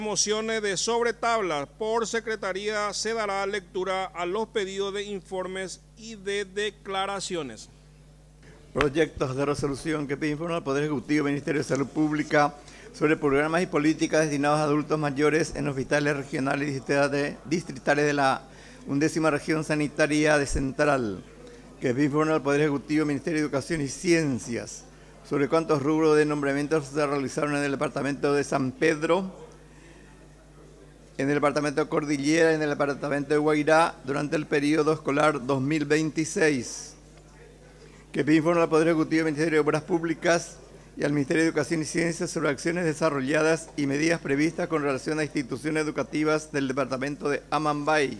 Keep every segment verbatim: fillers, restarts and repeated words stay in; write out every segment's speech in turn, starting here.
Mociones de sobre tabla por Secretaría se dará lectura a los pedidos de informes y de declaraciones. Proyectos de resolución que pide informar al Poder Ejecutivo, Ministerio de Salud Pública sobre programas y políticas destinados a adultos mayores en hospitales regionales y distritales de la undécima región sanitaria de Central. Que pide informar al Poder Ejecutivo, Ministerio de Educación y Ciencias sobre cuántos rubros de nombramientos se realizaron en el departamento de San Pedro, en el departamento de Cordillera y en el departamento de Guairá durante el periodo escolar dos mil veintiséis. Que pide informar al Poder Ejecutivo, Ministerio de Obras Públicas y al Ministerio de Educación y Ciencias sobre acciones desarrolladas y medidas previstas con relación a instituciones educativas del departamento de Amambay.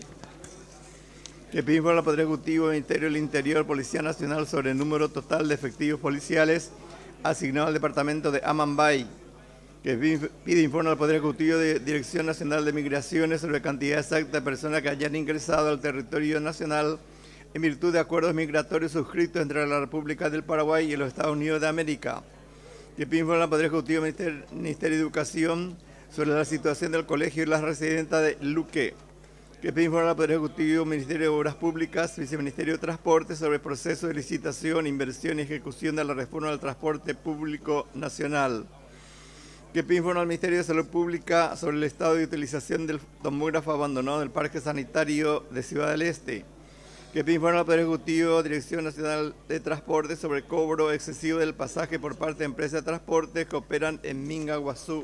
Que pide informar al Poder Ejecutivo, Ministerio del Interior, Policía Nacional sobre el número total de efectivos policiales asignados al departamento de Amambay. Que pide informe al Poder Ejecutivo de Dirección Nacional de Migraciones sobre la cantidad exacta de personas que hayan ingresado al territorio nacional en virtud de acuerdos migratorios suscritos entre la República del Paraguay y los Estados Unidos de América. Que pide informe al Poder Ejecutivo del Ministerio de Educación sobre la situación del colegio y las residentas de Luque. Que pide informe al Poder Ejecutivo, Ministerio de Obras Públicas, Viceministerio de Transporte sobre el proceso de licitación, inversión y ejecución de la reforma del transporte público nacional. Que pide informe al Ministerio de Salud Pública sobre el estado de utilización del tomógrafo abandonado del Parque Sanitario de Ciudad del Este. Que pide informe al Poder Ejecutivo, Dirección Nacional de Transporte sobre el cobro excesivo del pasaje por parte de empresas de transporte que operan en Mingaguazú.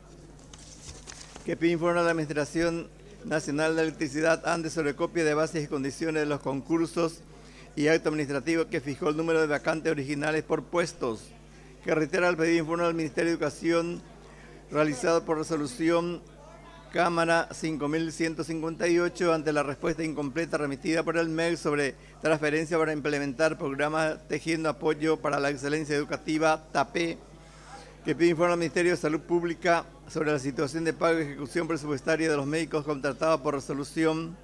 Que pide informe a la Administración Nacional de Electricidad ANDE sobre copia de bases y condiciones de los concursos y acto administrativo que fijó el número de vacantes originales por puestos. Que reitera el pedido de informe al Ministerio de Educación realizado por resolución Cámara cinco mil ciento cincuenta y ocho ante la respuesta incompleta remitida por el M E C sobre transferencia para implementar programas Tejiendo Apoyo para la Excelencia Educativa TAPE. Que pide informe al Ministerio de Salud Pública sobre la situación de pago y ejecución presupuestaria de los médicos contratados por resolución.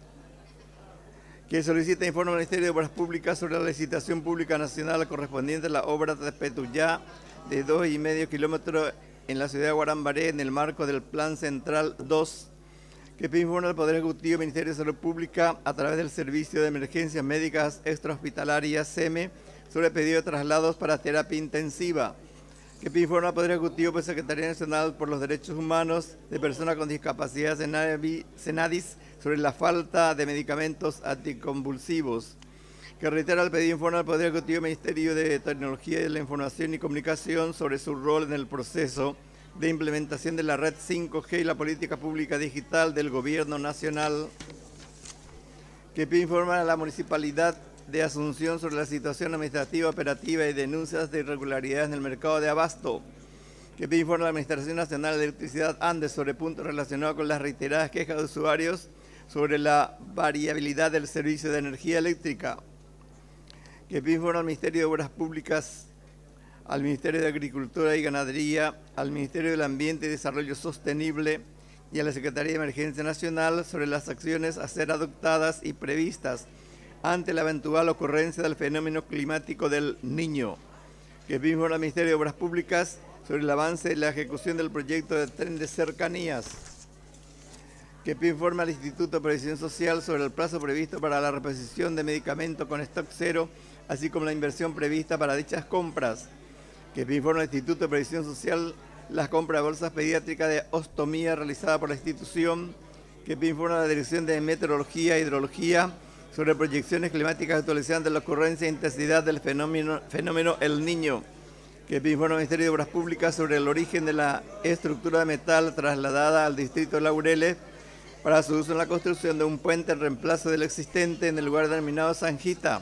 Que solicita informe al Ministerio de Obras Públicas sobre la licitación pública nacional correspondiente a la obra de Petuyá de dos y medio kilómetros en la ciudad de Guarambaré en el marco del Plan Central dos. Que pide informe al Poder Ejecutivo, Ministerio de Salud Pública a través del Servicio de Emergencias Médicas Extrahospitalarias S E M E sobre el pedido de traslados para terapia intensiva. Que pide informe al Poder Ejecutivo por Secretaría Nacional por los Derechos Humanos de Personas con Discapacidad SENADIS sobre la falta de medicamentos anticonvulsivos. Que reitera el pedido de informe al Poder Ejecutivo Ministerio de Tecnología de la Información y Comunicación sobre su rol en el proceso de implementación de la red cinco G y la política pública digital del Gobierno Nacional. Que pide informe a la Municipalidad de Asunción sobre la situación administrativa, operativa y denuncias de irregularidades en el mercado de abasto. Que pide informe a la Administración Nacional de Electricidad ANDE sobre puntos relacionados con las reiteradas quejas de usuarios sobre la variabilidad del servicio de energía eléctrica. Que pide informe al Ministerio de Obras Públicas, al Ministerio de Agricultura y Ganadería, al Ministerio del Ambiente y Desarrollo Sostenible y a la Secretaría de Emergencia Nacional sobre las acciones a ser adoptadas y previstas ante la eventual ocurrencia del fenómeno climático del Niño. Que pide informe al Ministerio de Obras Públicas sobre el avance de la ejecución del proyecto de tren de cercanías. Que pide informe al Instituto de Previsión Social sobre el plazo previsto para la reposición de medicamentos con stock cero, así como la inversión prevista para dichas compras. Que pide informe al Instituto de Previsión Social las compras de bolsas pediátricas de ostomía realizadas por la institución. Que pide informe a la Dirección de Meteorología e Hidrología sobre proyecciones climáticas actualizadas de la ocurrencia e intensidad del fenómeno, fenómeno El Niño. Que pide informe al Ministerio de Obras Públicas sobre el origen de la estructura de metal trasladada al distrito de Laureles para su uso en la construcción de un puente en reemplazo del existente en el lugar denominado Sanjita.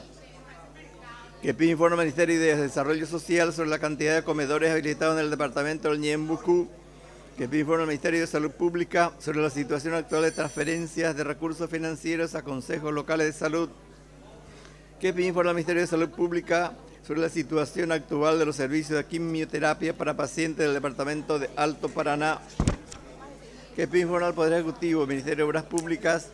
Que pide informe al Ministerio de Desarrollo Social sobre la cantidad de comedores habilitados en el departamento del Ñembucú. Que pide informe al Ministerio de Salud Pública sobre la situación actual de transferencias de recursos financieros a consejos locales de salud. Que pide informe al Ministerio de Salud Pública sobre la situación actual de los servicios de quimioterapia para pacientes del departamento de Alto Paraná. Que pide informe al Poder Ejecutivo, Ministerio de Obras Públicas,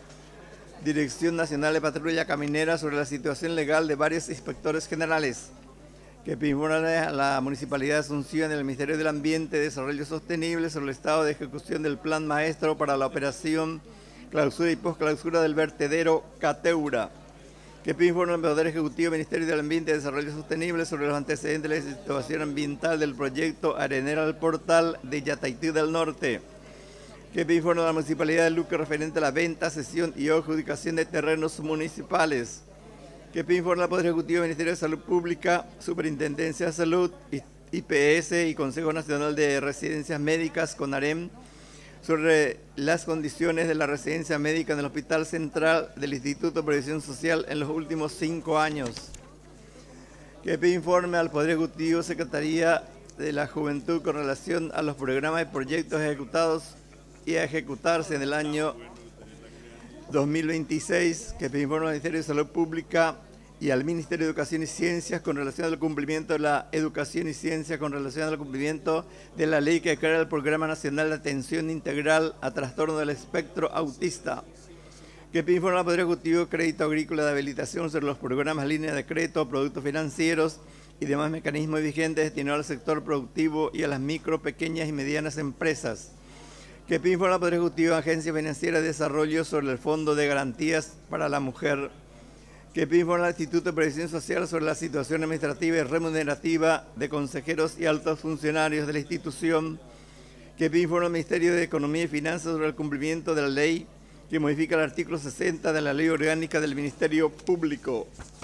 Dirección Nacional de Patrulla Caminera sobre la situación legal de varios inspectores generales. Que informe a la Municipalidad de Asunción y al Ministerio del Ambiente y Desarrollo Sostenible sobre el estado de ejecución del Plan Maestro para la operación, clausura y posclausura del vertedero Cateura. Que informe al Poder Ejecutivo, Ministerio del Ambiente y Desarrollo Sostenible sobre los antecedentes de la situación ambiental del proyecto Arenera del Portal de Yataití del Norte. Que informe a la Municipalidad de Luque referente a la venta, cesión y adjudicación de terrenos municipales. Que informe al Poder Ejecutivo, Ministerio de Salud Pública, Superintendencia de Salud, I P S y Consejo Nacional de Residencias Médicas, CONAREM, sobre las condiciones de la residencia médica en el Hospital Central del Instituto de Previsión Social en los últimos cinco años. Que informe al Poder Ejecutivo, Secretaría de la Juventud con relación a los programas y proyectos ejecutados y a ejecutarse en el año dos mil veintiséis, que informe al Ministerio de Salud Pública y al Ministerio de Educación y Ciencias con relación al cumplimiento de la educación y ciencia, con relación al cumplimiento de la ley que crea el Programa Nacional de Atención Integral a Trastorno del Espectro Autista. Que informe al Poder Ejecutivo, Crédito Agrícola de Habilitación sobre los programas, líneas de crédito, productos financieros y demás mecanismos vigentes destinados al sector productivo y a las micro, pequeñas y medianas empresas. Que informe al Poder Ejecutivo, Agencia Financiera de Desarrollo sobre el Fondo de Garantías para la Mujer. Que informe al Instituto de Previsión Social sobre la situación administrativa y remunerativa de consejeros y altos funcionarios de la institución. Que informe al Ministerio de Economía y Finanzas sobre el cumplimiento de la ley que modifica el artículo sesenta de la Ley Orgánica del Ministerio Público.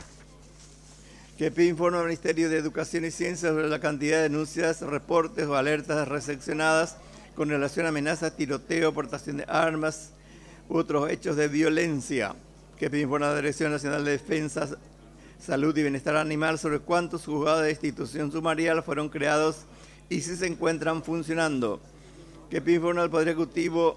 Que informe al Ministerio de Educación y Ciencia sobre la cantidad de denuncias, reportes o alertas recepcionadas con relación a amenazas, tiroteo, portación de armas u otros hechos de violencia. Que informe a la Dirección Nacional de Defensa, Salud y Bienestar Animal sobre cuántos juzgados de institución sumarial fueron creados y si se encuentran funcionando. Que informe al Poder Ejecutivo,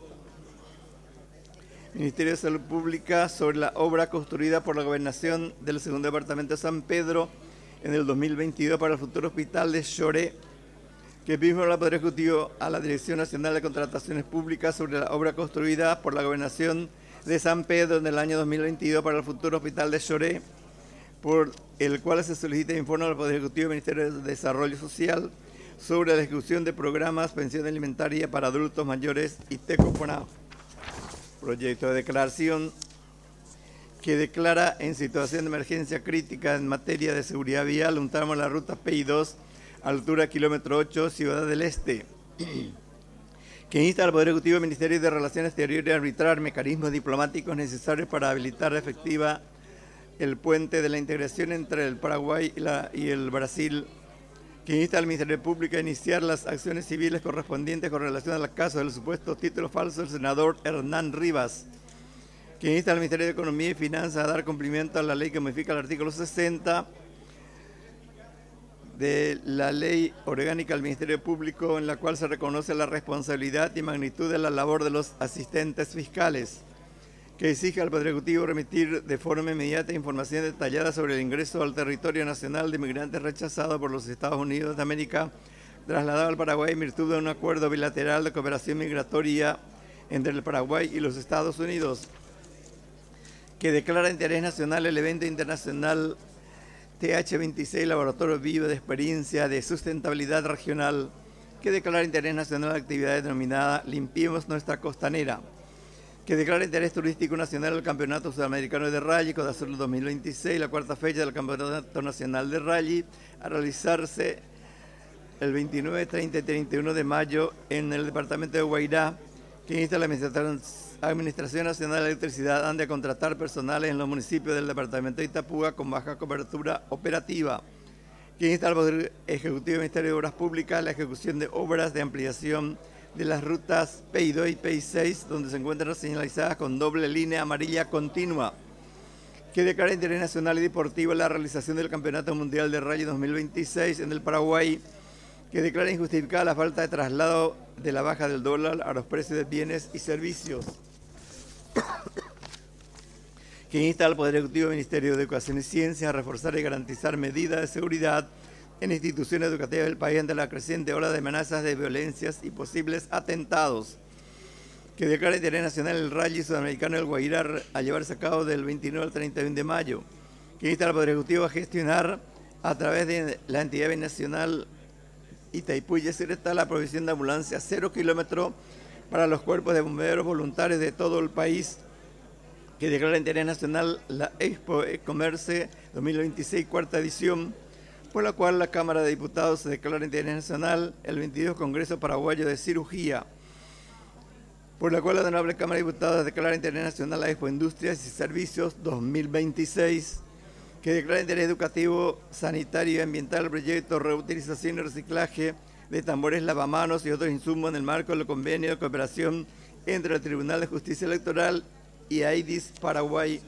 Ministerio de Salud Pública sobre la obra construida por la Gobernación del Segundo Departamento de San Pedro en el dos mil veintidós para el futuro hospital de Choré. Que informe al Poder Ejecutivo a la Dirección Nacional de Contrataciones Públicas sobre la obra construida por la Gobernación de San Pedro en el año dos mil veintidós para el futuro hospital de Choré, por el cual se solicita informe al Poder Ejecutivo, Ministerio de Desarrollo Social sobre la ejecución de programas, pensión alimentaria para adultos mayores y TECOPONA. Proyecto de declaración que declara en situación de emergencia crítica en materia de seguridad vial un tramo de la ruta P I dos, altura kilómetro ocho, Ciudad del Este. Que insta al Poder Ejecutivo y Ministerio de Relaciones Exteriores a arbitrar mecanismos diplomáticos necesarios para habilitar efectiva el puente de la integración entre el Paraguay y, la, y el Brasil. Que insta al Ministerio Público a iniciar las acciones civiles correspondientes con relación al caso del supuesto título falso del senador Hernán Rivas. Que insta al Ministerio de Economía y Finanzas a dar cumplimiento a la ley que modifica el artículo sesenta de la Ley Orgánica del Ministerio Público, en la cual se reconoce la responsabilidad y magnitud de la labor de los asistentes fiscales. Que exige al Poder Ejecutivo remitir de forma inmediata información detallada sobre el ingreso al territorio nacional de inmigrantes rechazados por los Estados Unidos de América, trasladados al Paraguay en virtud de un acuerdo bilateral de cooperación migratoria entre el Paraguay y los Estados Unidos. Que declara interés nacional el evento internacional T H veintiséis, Laboratorio Vivo de Experiencia de Sustentabilidad Regional. Que declara interés nacional la actividad denominada Limpiemos Nuestra Costanera. Que declara interés turístico nacional el Campeonato Sudamericano de Rally Codazur dos mil veintiséis, la cuarta fecha del Campeonato Nacional de Rally, a realizarse el veintinueve, treinta y treinta y uno de mayo en el departamento de Guairá. Que insta a la Administración, Administración Nacional de Electricidad ande a contratar personales en los municipios del departamento de Itapúa con baja cobertura operativa. Que insta al Poder Ejecutivo y Ministerio de Obras Públicas la ejecución de obras de ampliación de las rutas P I dos y P I seis, donde se encuentran señalizadas con doble línea amarilla continua. Que declara interés nacional y deportivo la realización del Campeonato Mundial de Rally dos mil veintiséis en el Paraguay. Que declara injustificada la falta de traslado de la baja del dólar a los precios de bienes y servicios. Que insta al Poder Ejecutivo y Ministerio de Educación y Ciencia a reforzar y garantizar medidas de seguridad en instituciones educativas del país ante la creciente ola de amenazas de violencias y posibles atentados. Que declara interés nacional el Rally Sudamericano del Guairá a llevarse a cabo del veintinueve al treinta y uno de mayo. Que insta al Poder Ejecutivo a gestionar a través de la entidad binacional Itaipú y Yacyretá, la provisión de ambulancia cero kilómetro para los cuerpos de bomberos voluntarios de todo el país, que declara de interés nacional la Expo E-Commerce dos mil veintiséis, cuarta edición, por la cual la Cámara de Diputados se declara de interés nacional el veintidós Congreso Paraguayo de Cirugía, por la cual la Honorable Cámara de Diputados declara de interés nacional la Expo Industrias y Servicios dos mil veintiséis, que declara de interés educativo, sanitario y ambiental el proyecto reutilización y reciclaje de tambores lavamanos y otros insumos en el marco del convenio de cooperación entre el Tribunal de Justicia Electoral y AIDIS Paraguay,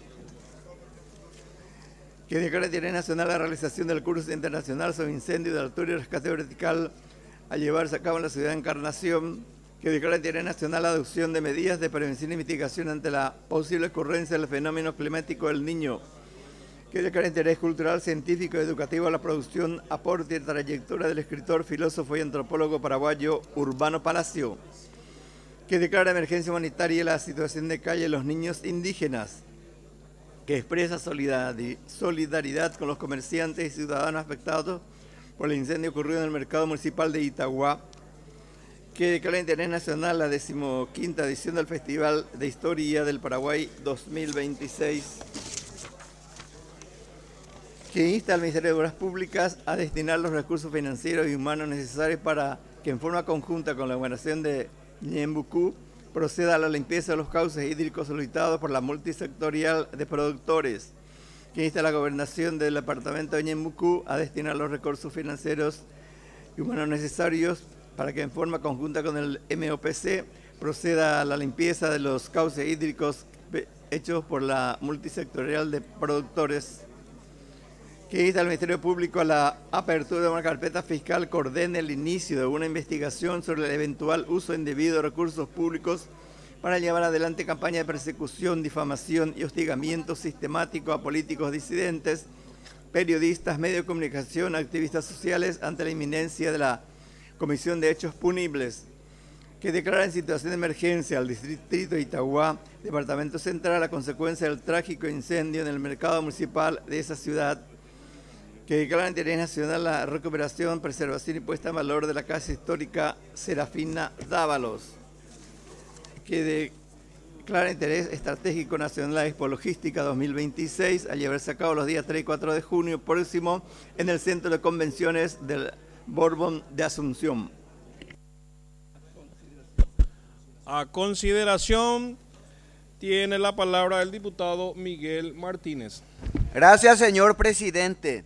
que declara de interés nacional la realización del curso internacional sobre incendio de altura y rescate vertical a llevarse a cabo en la ciudad de Encarnación, que declara de interés nacional la adopción de medidas de prevención y mitigación ante la posible ocurrencia del fenómeno climático del Niño, que declara de interés cultural, científico y educativo a la producción, aporte y trayectoria del escritor, filósofo y antropólogo paraguayo Urbano Palacio, que declara emergencia humanitaria la situación de calle de los niños indígenas, que expresa solidaridad con los comerciantes y ciudadanos afectados por el incendio ocurrido en el mercado municipal de Itagua, que declara de interés nacional la decimoquinta edición del Festival de Historia del Paraguay dos mil veintiséis, que insta al Ministerio de Obras Públicas a destinar los recursos financieros y humanos necesarios para que en forma conjunta con la gobernación de Ñembucú proceda a la limpieza de los cauces hídricos solicitados por la multisectorial de productores, que insta a la gobernación del departamento de Ñembucú a destinar los recursos financieros y humanos necesarios para que en forma conjunta con el M O P C proceda a la limpieza de los cauces hídricos hechos por la multisectorial de productores, que insta al Ministerio Público a la apertura de una carpeta fiscal que ordene el inicio de una investigación sobre el eventual uso indebido de recursos públicos para llevar adelante campaña de persecución, difamación y hostigamiento sistemático a políticos disidentes, periodistas, medios de comunicación, activistas sociales ante la inminencia de la Comisión de Hechos Punibles, que declara en situación de emergencia al distrito de Itagua, departamento central, a consecuencia del trágico incendio en el mercado municipal de esa ciudad, que declara de interés nacional la recuperación, preservación y puesta en valor de la casa histórica Serafina Dávalos, que declara de interés estratégico nacional la Expo Logística dos mil veintiséis a llevarse a cabo los días tres y cuatro de junio próximo en el Centro de Convenciones del Borbón de Asunción. A consideración tiene la palabra el diputado Miguel Martínez. Gracias, señor presidente.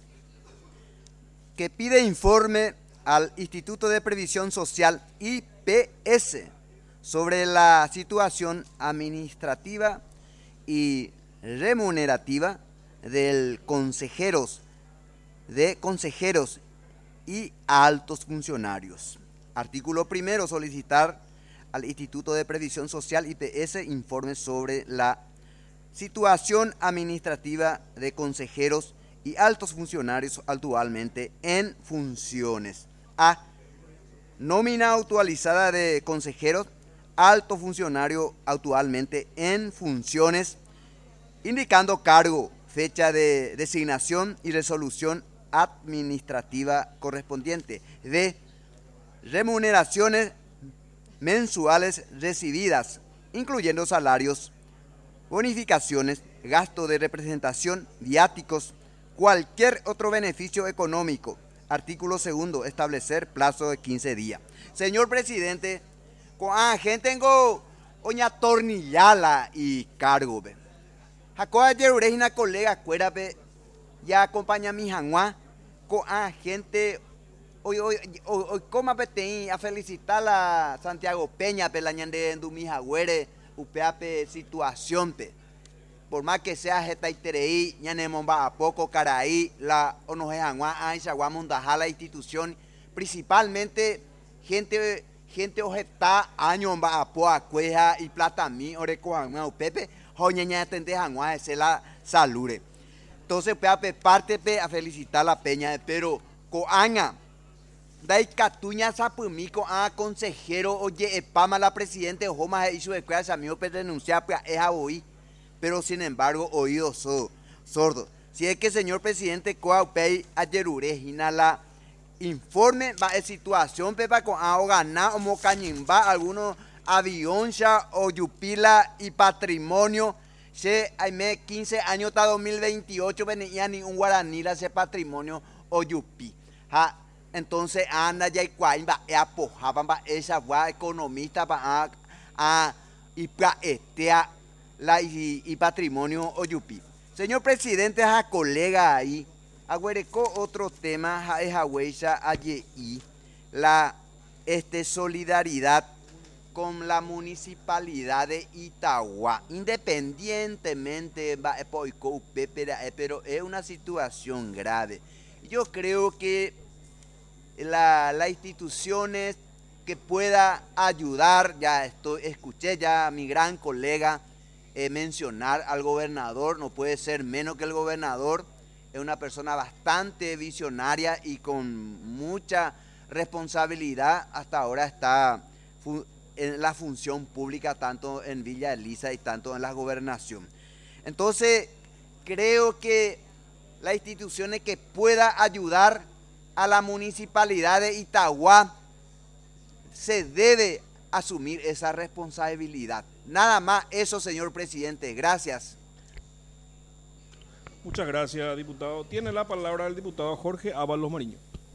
Que pide informe al Instituto de Previsión Social I P S sobre la situación administrativa y remunerativa del consejeros, de consejeros y altos funcionarios. Artículo primero, solicitar al Instituto de Previsión Social I P S informe sobre la situación administrativa de consejeros y altos funcionarios actualmente en funciones. A. Nómina actualizada de consejeros, alto funcionario actualmente en funciones, indicando cargo, fecha de designación y resolución administrativa correspondiente. D. Remuneraciones mensuales recibidas, incluyendo salarios, bonificaciones, gasto de representación, viáticos, cualquier otro beneficio económico. Artículo segundo, establecer plazo de quince días. Señor presidente, con gente tengo oña tornillala y cargo. Jacob ayer una colega cuera ya acompaña a mi janguá con gente hoy hoy hoy hoy cómo apetí a felicitar a Santiago Peña pe la ñande en mi jagüere upeape situación pe. Por más que sea jeta itereí, ñanemos va a poco caraí, la onojejanguá, aishaguá mundajá la institución, principalmente gente, gente ojeta, año va a poa cueja y plata mí, orecojanguá upepe, joñeña tendejanguá, ese la salure. Entonces, pe parte pe a felicitar la peña, pero coaña, dai catuña sapumico a consejero, oye, epama la presidente, joma hizo de amigo pe denunciar, pues es a oí. Pero sin embargo, oídos sordos. Si es que, señor presidente, Coaupey ayerurejina la informe va a situación pepa con a ganar o mocañimba algunos avioncha o yupila y patrimonio. Se hay quince años hasta dos mil veintiocho venía ni un guaraní ese patrimonio o yupi. Ha, entonces anda ya y cuaimba e apojaban ba esa gua economista va a a y para este la y, y patrimonio o yupi. Señor presidente, a colega ahí, agüereco otro tema, es agüeya allí, la este, solidaridad con la municipalidad de Itagua, independientemente, pero es una situación grave. Yo creo que la, las instituciones que pueda ayudar, ya estoy, escuché ya a mi gran colega, Eh, mencionar al gobernador, no puede ser menos que el gobernador, es una persona bastante visionaria y con mucha responsabilidad, hasta ahora está en la función pública tanto en Villa Elisa y tanto en la gobernación. Entonces creo que las instituciones que pueda ayudar a la municipalidad de Itagua se debe asumir esa responsabilidad. Nada más eso, señor presidente. Gracias. Muchas gracias, diputado. Tiene la palabra el diputado Jorge Ábalos Mariño.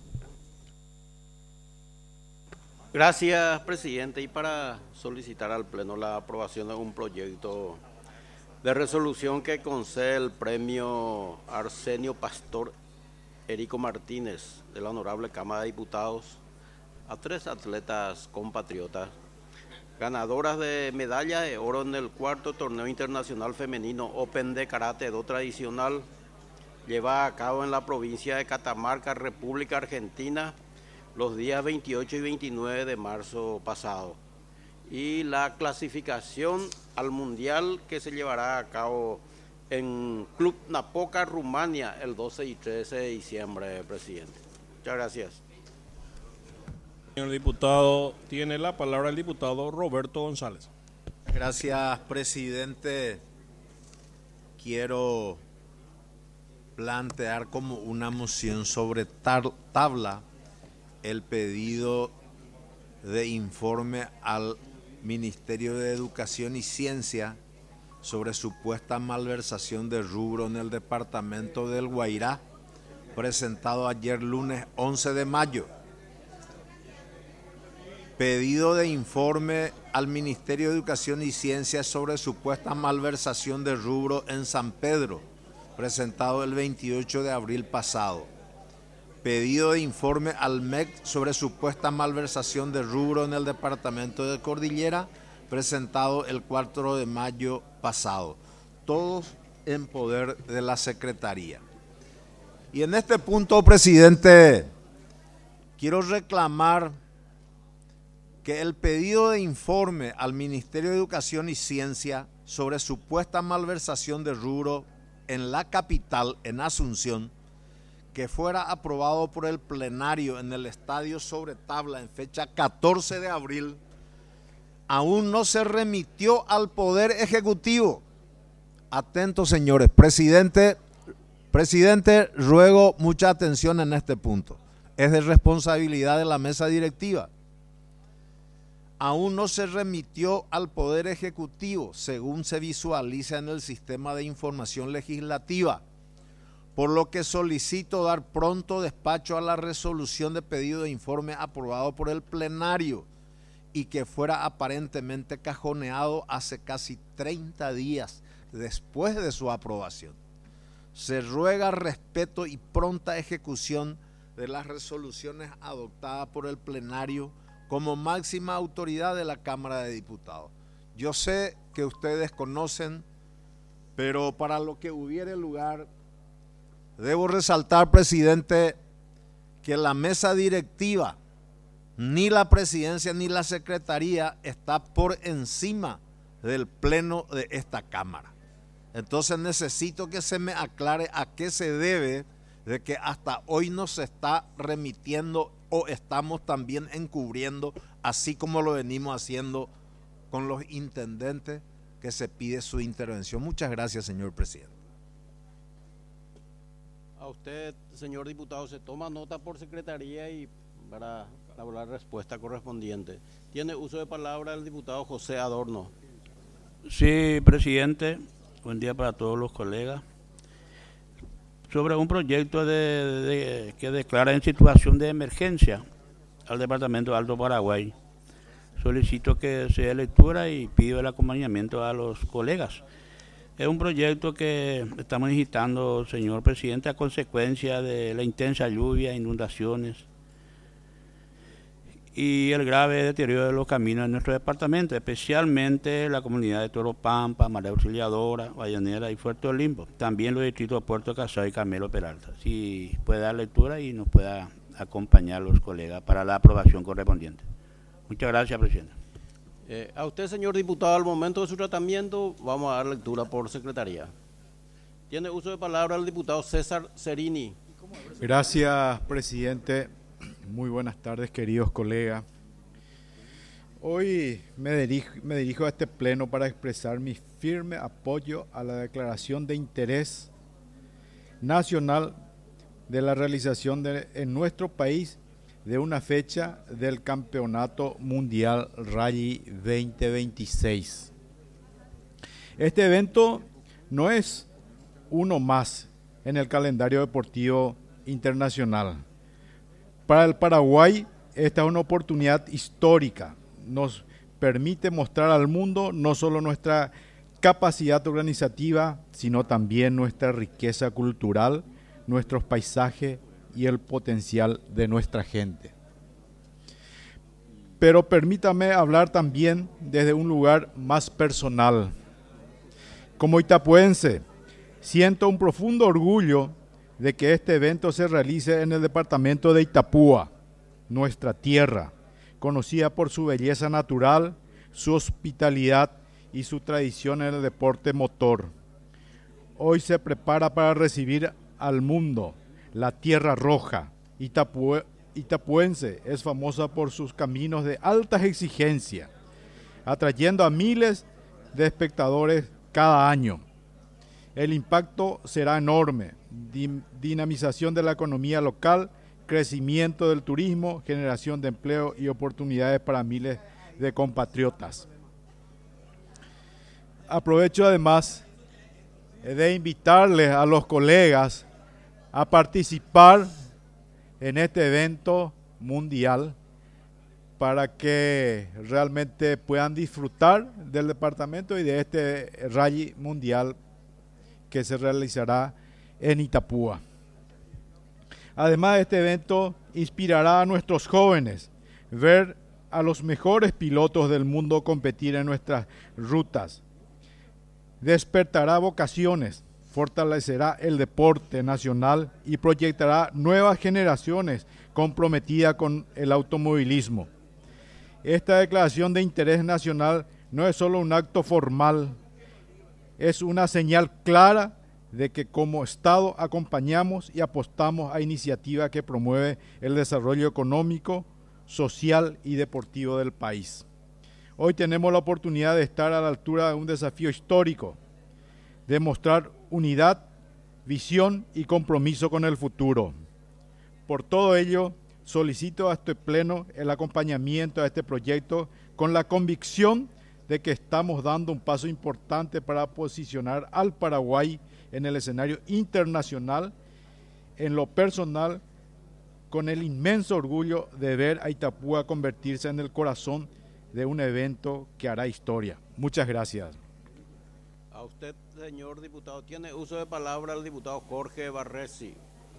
Gracias, presidente. Y para solicitar al Pleno la aprobación de un proyecto de resolución que concede el premio Arsenio Pastor Érico Martínez de la Honorable Cámara de Diputados a tres atletas compatriotas ganadoras de medalla de oro en el cuarto torneo internacional femenino Open de Karate Do tradicional, llevado a cabo en la provincia de Catamarca, República Argentina, los días veintiocho y veintinueve de marzo pasado. Y la clasificación al mundial que se llevará a cabo en Club Napoca, Rumania, el doce y trece de diciembre, presidente. Muchas gracias. Señor diputado, tiene la palabra el diputado Roberto González. Gracias, presidente. Quiero plantear como una moción sobre tabla el pedido de informe al Ministerio de Educación y Ciencia sobre supuesta malversación de rubro en el departamento del Guairá, presentado ayer lunes once de mayo. Pedido de informe al Ministerio de Educación y Ciencia sobre supuesta malversación de rubro en San Pedro, presentado el veintiocho de abril pasado. Pedido de informe al M E C sobre supuesta malversación de rubro en el departamento de Cordillera, presentado el cuatro de mayo pasado. Todos en poder de la Secretaría. Y en este punto, presidente, quiero reclamar que el pedido de informe al Ministerio de Educación y Ciencia sobre supuesta malversación de rubro en la capital, en Asunción, que fuera aprobado por el plenario en el Estadio Sobre Tabla en fecha catorce de abril, aún no se remitió al Poder Ejecutivo. Atentos, señores. Presidente, presidente, ruego mucha atención en este punto. Es de responsabilidad de la mesa directiva. Aún no se remitió al Poder Ejecutivo, según se visualiza en el sistema de información legislativa, por lo que solicito dar pronto despacho a la resolución de pedido de informe aprobado por el plenario y que fuera aparentemente cajoneado hace casi treinta días después de su aprobación. Se ruega respeto y pronta ejecución de las resoluciones adoptadas por el plenario como máxima autoridad de la Cámara de Diputados. Yo sé que ustedes conocen, pero para lo que hubiere lugar, debo resaltar, presidente, que la mesa directiva, ni la presidencia ni la secretaría está por encima del pleno de esta Cámara. Entonces necesito que se me aclare a qué se debe de que hasta hoy no se está remitiendo o estamos también encubriendo, así como lo venimos haciendo con los intendentes, que se pide su intervención. Muchas gracias, señor presidente. A usted, señor diputado, se toma nota por secretaría y para elaborar la respuesta correspondiente. Tiene uso de palabra el diputado José Adorno. Sí, presidente. Buen día para todos los colegas. Sobre un proyecto de, de, que declara en situación de emergencia al Departamento de Alto Paraguay. Solicito que se dé lectura y pido el acompañamiento a los colegas. Es un proyecto que estamos necesitando, señor presidente, a consecuencia de la intensa lluvia, inundaciones y el grave deterioro de los caminos en nuestro departamento, especialmente la comunidad de Toropampa, María Auxiliadora, Vallanera y Fuerte Olimpo, también los distritos de Puerto Casado y Carmelo Peralta. Si puede dar lectura y nos pueda acompañar los colegas para la aprobación correspondiente. Muchas gracias, presidente. Eh, a usted, señor diputado, al momento de su tratamiento, vamos a dar lectura por secretaría. Tiene uso de palabra el diputado César Cerini. Gracias, presidente. Muy buenas tardes, queridos colegas. Hoy me dirijo, me dirijo a este pleno para expresar mi firme apoyo a la declaración de interés nacional de la realización de, en nuestro país de una fecha del Campeonato Mundial Rally veinte veintiséis. Este evento no es uno más en el calendario deportivo internacional. Para el Paraguay, esta es una oportunidad histórica. Nos permite mostrar al mundo no solo nuestra capacidad organizativa, sino también nuestra riqueza cultural, nuestros paisajes y el potencial de nuestra gente. Pero permítame hablar también desde un lugar más personal. Como itapuense, siento un profundo orgullo de que este evento se realice en el departamento de Itapúa, nuestra tierra, conocida por su belleza natural, su hospitalidad y su tradición en el deporte motor. Hoy se prepara para recibir al mundo la Tierra Roja. Itapu- Itapuense es famosa por sus caminos de altas exigencias, atrayendo a miles de espectadores cada año. El impacto será enorme: Dim- dinamización de la economía local, crecimiento del turismo, generación de empleo y oportunidades para miles de compatriotas. Aprovecho además de invitarles a los colegas a participar en este evento mundial para que realmente puedan disfrutar del departamento y de este rally mundial que se realizará en Itapúa. Además, este evento inspirará a nuestros jóvenes ver a los mejores pilotos del mundo competir en nuestras rutas. Despertará vocaciones, fortalecerá el deporte nacional y proyectará nuevas generaciones comprometidas con el automovilismo. Esta declaración de interés nacional no es solo un acto formal, es una señal clara de que como Estado acompañamos y apostamos a iniciativas que promueven el desarrollo económico, social y deportivo del país. Hoy tenemos la oportunidad de estar a la altura de un desafío histórico, de mostrar unidad, visión y compromiso con el futuro. Por todo ello, solicito a este pleno el acompañamiento a este proyecto con la convicción de que estamos dando un paso importante para posicionar al Paraguay en el escenario internacional. En lo personal, con el inmenso orgullo de ver a Itapúa convertirse en el corazón de un evento que hará historia. Muchas gracias. A usted, señor diputado, tiene uso de palabra el diputado Jorge Barresi.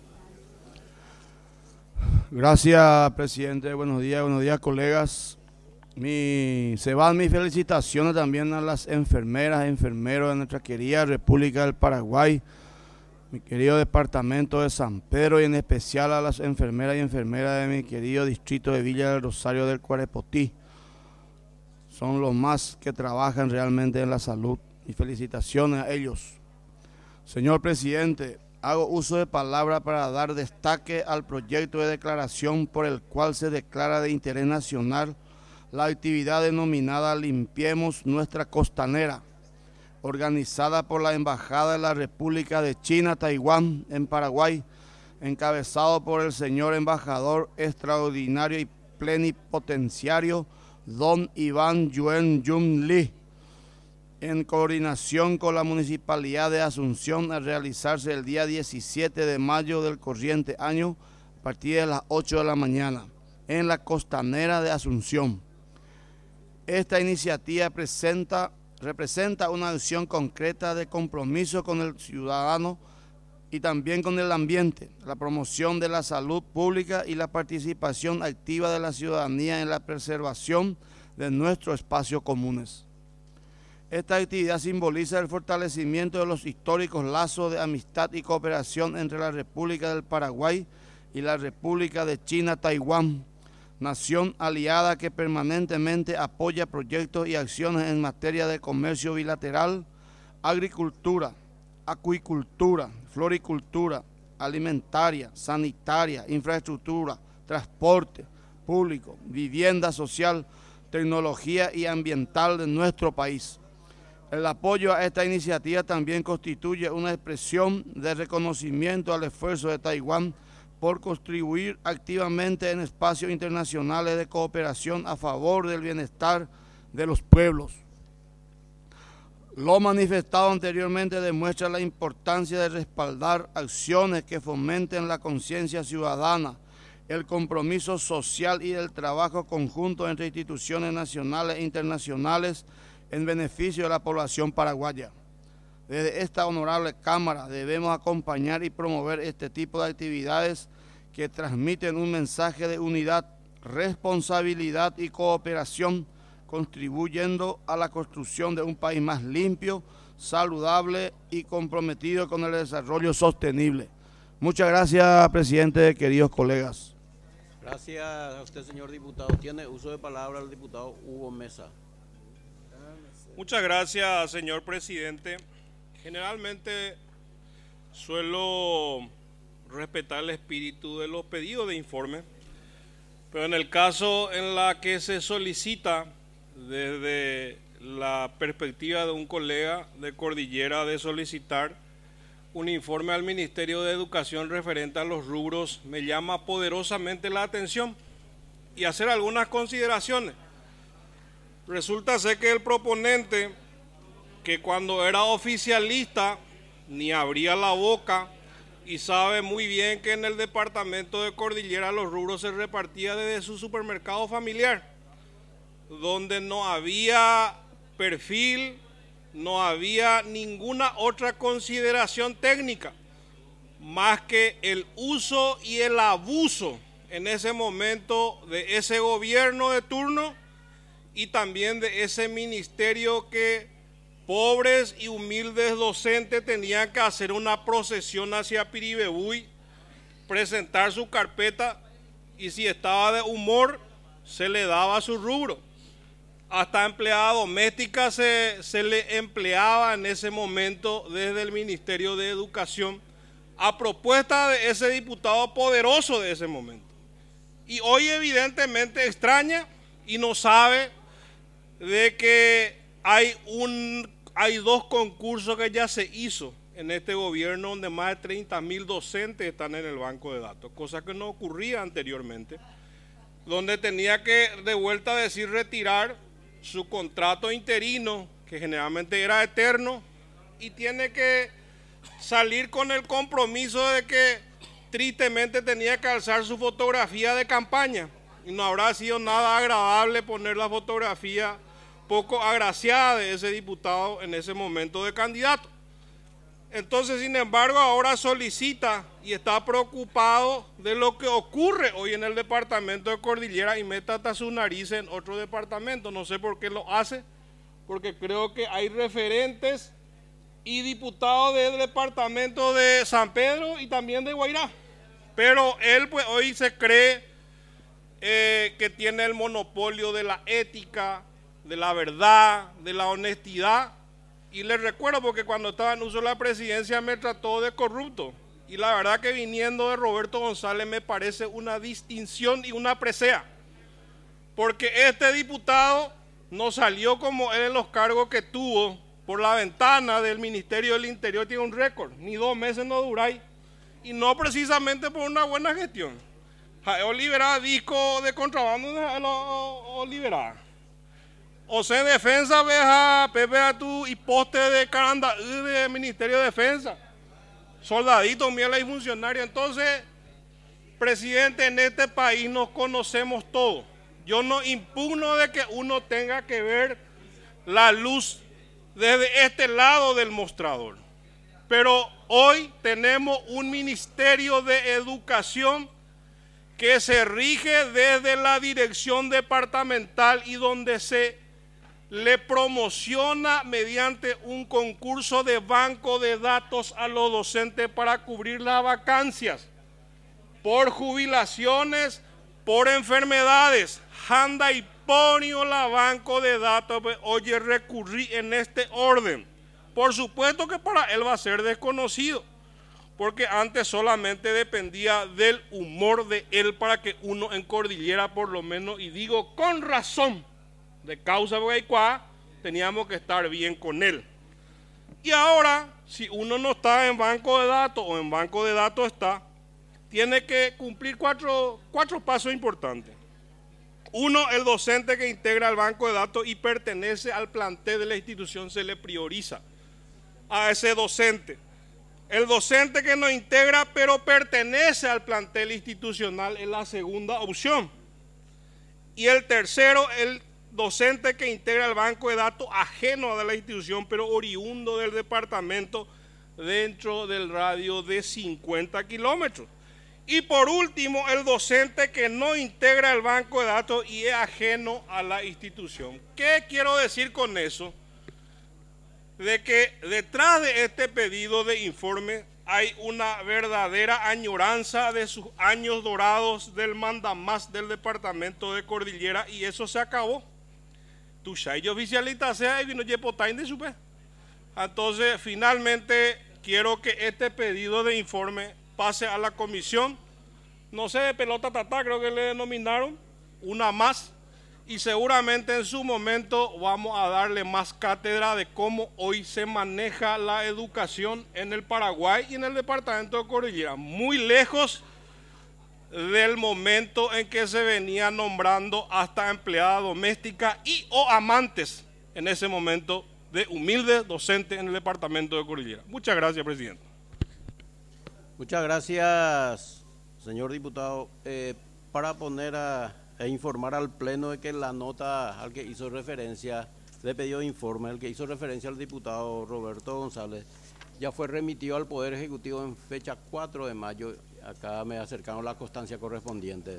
Gracias, presidente. Buenos días, buenos días, colegas. Mi, se van mis felicitaciones también a las enfermeras, enfermeros de nuestra querida República del Paraguay, mi querido departamento de San Pedro, y en especial a las enfermeras y enfermeras de mi querido distrito de Villa del Rosario del Cuarepotí. Son los más que trabajan realmente en la salud. Y felicitaciones a ellos. Señor presidente, hago uso de palabra para dar destaque al proyecto de declaración por el cual se declara de interés nacional la actividad denominada Limpiemos Nuestra Costanera, organizada por la Embajada de la República de China, Taiwán, en Paraguay, encabezado por el señor embajador extraordinario y plenipotenciario don Iván Yuen Yun Lee, en coordinación con la Municipalidad de Asunción, a realizarse el día diecisiete de mayo del corriente año a partir de las ocho de la mañana en la costanera de Asunción. Esta iniciativa presenta, representa una acción concreta de compromiso con el ciudadano y también con el ambiente, la promoción de la salud pública y la participación activa de la ciudadanía en la preservación de nuestros espacios comunes. Esta actividad simboliza el fortalecimiento de los históricos lazos de amistad y cooperación entre la República del Paraguay y la República de China-Taiwán, nación aliada que permanentemente apoya proyectos y acciones en materia de comercio bilateral, agricultura, acuicultura, floricultura, alimentaria, sanitaria, infraestructura, transporte público, vivienda social, tecnología y ambiental de nuestro país. El apoyo a esta iniciativa también constituye una expresión de reconocimiento al esfuerzo de Taiwán por contribuir activamente en espacios internacionales de cooperación a favor del bienestar de los pueblos. Lo manifestado anteriormente demuestra la importancia de respaldar acciones que fomenten la conciencia ciudadana, el compromiso social y el trabajo conjunto entre instituciones nacionales e internacionales en beneficio de la población paraguaya. Desde esta honorable Cámara debemos acompañar y promover este tipo de actividades que transmiten un mensaje de unidad, responsabilidad y cooperación, contribuyendo a la construcción de un país más limpio, saludable y comprometido con el desarrollo sostenible. Muchas gracias, presidente, queridos colegas. Gracias a usted, señor diputado. Tiene uso de palabra el diputado Hugo Mesa. Muchas gracias, señor presidente. Generalmente suelo respetar el espíritu de los pedidos de informe, pero en el caso en la que se solicita desde la perspectiva de un colega de Cordillera de solicitar un informe al Ministerio de Educación referente a los rubros, me llama poderosamente la atención y hacer algunas consideraciones. Resulta ser que el proponente, que cuando era oficialista ni abría la boca, y sabe muy bien que en el departamento de Cordillera los rubros se repartían desde su supermercado familiar, donde no había perfil, no había ninguna otra consideración técnica, más que el uso y el abuso en ese momento de ese gobierno de turno y también de ese ministerio que pobres y humildes docentes tenían que hacer una procesión hacia Piribebuy, presentar su carpeta y si estaba de humor se le daba su rubro. Hasta empleada doméstica se, se le empleaba en ese momento desde el Ministerio de Educación a propuesta de ese diputado poderoso de ese momento. Y hoy evidentemente extraña y no sabe de que hay, un, hay dos concursos que ya se hizo en este gobierno donde más de treinta mil docentes están en el banco de datos, cosa que no ocurría anteriormente, donde tenía que de vuelta decir retirar su contrato interino, que generalmente era eterno, y tiene que salir con el compromiso de que tristemente tenía que alzar su fotografía de campaña, y no habrá sido nada agradable poner la fotografía poco agraciada de ese diputado en ese momento de candidato. Entonces, sin embargo, ahora solicita y está preocupado de lo que ocurre hoy en el departamento de Cordillera y mete hasta su nariz en otro departamento. No sé por qué lo hace, porque creo que hay referentes y diputados del departamento de San Pedro y también de Guairá. Pero él pues hoy se cree eh, que tiene el monopolio de la ética, de la verdad, de la honestidad. Y les recuerdo porque cuando estaba en uso de la presidencia me trató de corrupto. Y la verdad que viniendo de Roberto González me parece una distinción y una presea. Porque este diputado no salió como él en los cargos que tuvo por la ventana del Ministerio del Interior, tiene un récord, ni dos meses no duráis. y no precisamente por una buena gestión. O liberar disco de contrabando o liberar. O sea, en defensa veja Pepe Atú y poste de caranda del Ministerio de Defensa. Soldaditos, miela y funcionarios. Entonces, presidente, en este país nos conocemos todos. Yo no impugno de que uno tenga que ver la luz desde este lado del mostrador. Pero hoy tenemos un Ministerio de Educación que se rige desde la dirección departamental y donde se le promociona mediante un concurso de banco de datos a los docentes para cubrir las vacancias por jubilaciones, por enfermedades. Janda y ponio la banco de datos, oye, recurrí en este orden. Por supuesto que para él va a ser desconocido, porque antes solamente dependía del humor de él para que uno en Cordillera por lo menos, y digo con razón, de causa guaycuá, teníamos que estar bien con él. Y ahora, si uno no está en banco de datos o en banco de datos está, tiene que cumplir cuatro, cuatro pasos importantes. Uno, el docente que integra el banco de datos y pertenece al plantel de la institución se le prioriza a ese docente. El docente que no integra pero pertenece al plantel institucional es la segunda opción. Y el tercero, el docente que integra el banco de datos ajeno a la institución pero oriundo del departamento dentro del radio de cincuenta kilómetros. Y por último, el docente que no integra el banco de datos y es ajeno a la institución. ¿Qué quiero decir con eso? De que detrás de este pedido de informe hay una verdadera añoranza de sus años dorados del mandamás del departamento de Cordillera, y eso se acabó. Tu chay oficialista sea y vino yepotain de supe. Entonces, finalmente, quiero que este pedido de informe pase a la comisión, no sé, de pelota tatá, creo que le denominaron, una más, y seguramente en su momento vamos a darle más cátedra de cómo hoy se maneja la educación en el Paraguay y en el departamento de Cordillera, muy lejos del momento en que se venía nombrando hasta empleada doméstica y o amantes en ese momento de humildes docentes en el departamento de Cordillera. Muchas gracias, presidente. Muchas gracias, señor diputado. Eh, para poner a, a informar al Pleno de que la nota al que hizo referencia, de pedido de informe, al que hizo referencia al diputado Roberto González, ya fue remitido al Poder Ejecutivo en fecha cuatro de mayo. Acá me acercaron la constancia correspondiente.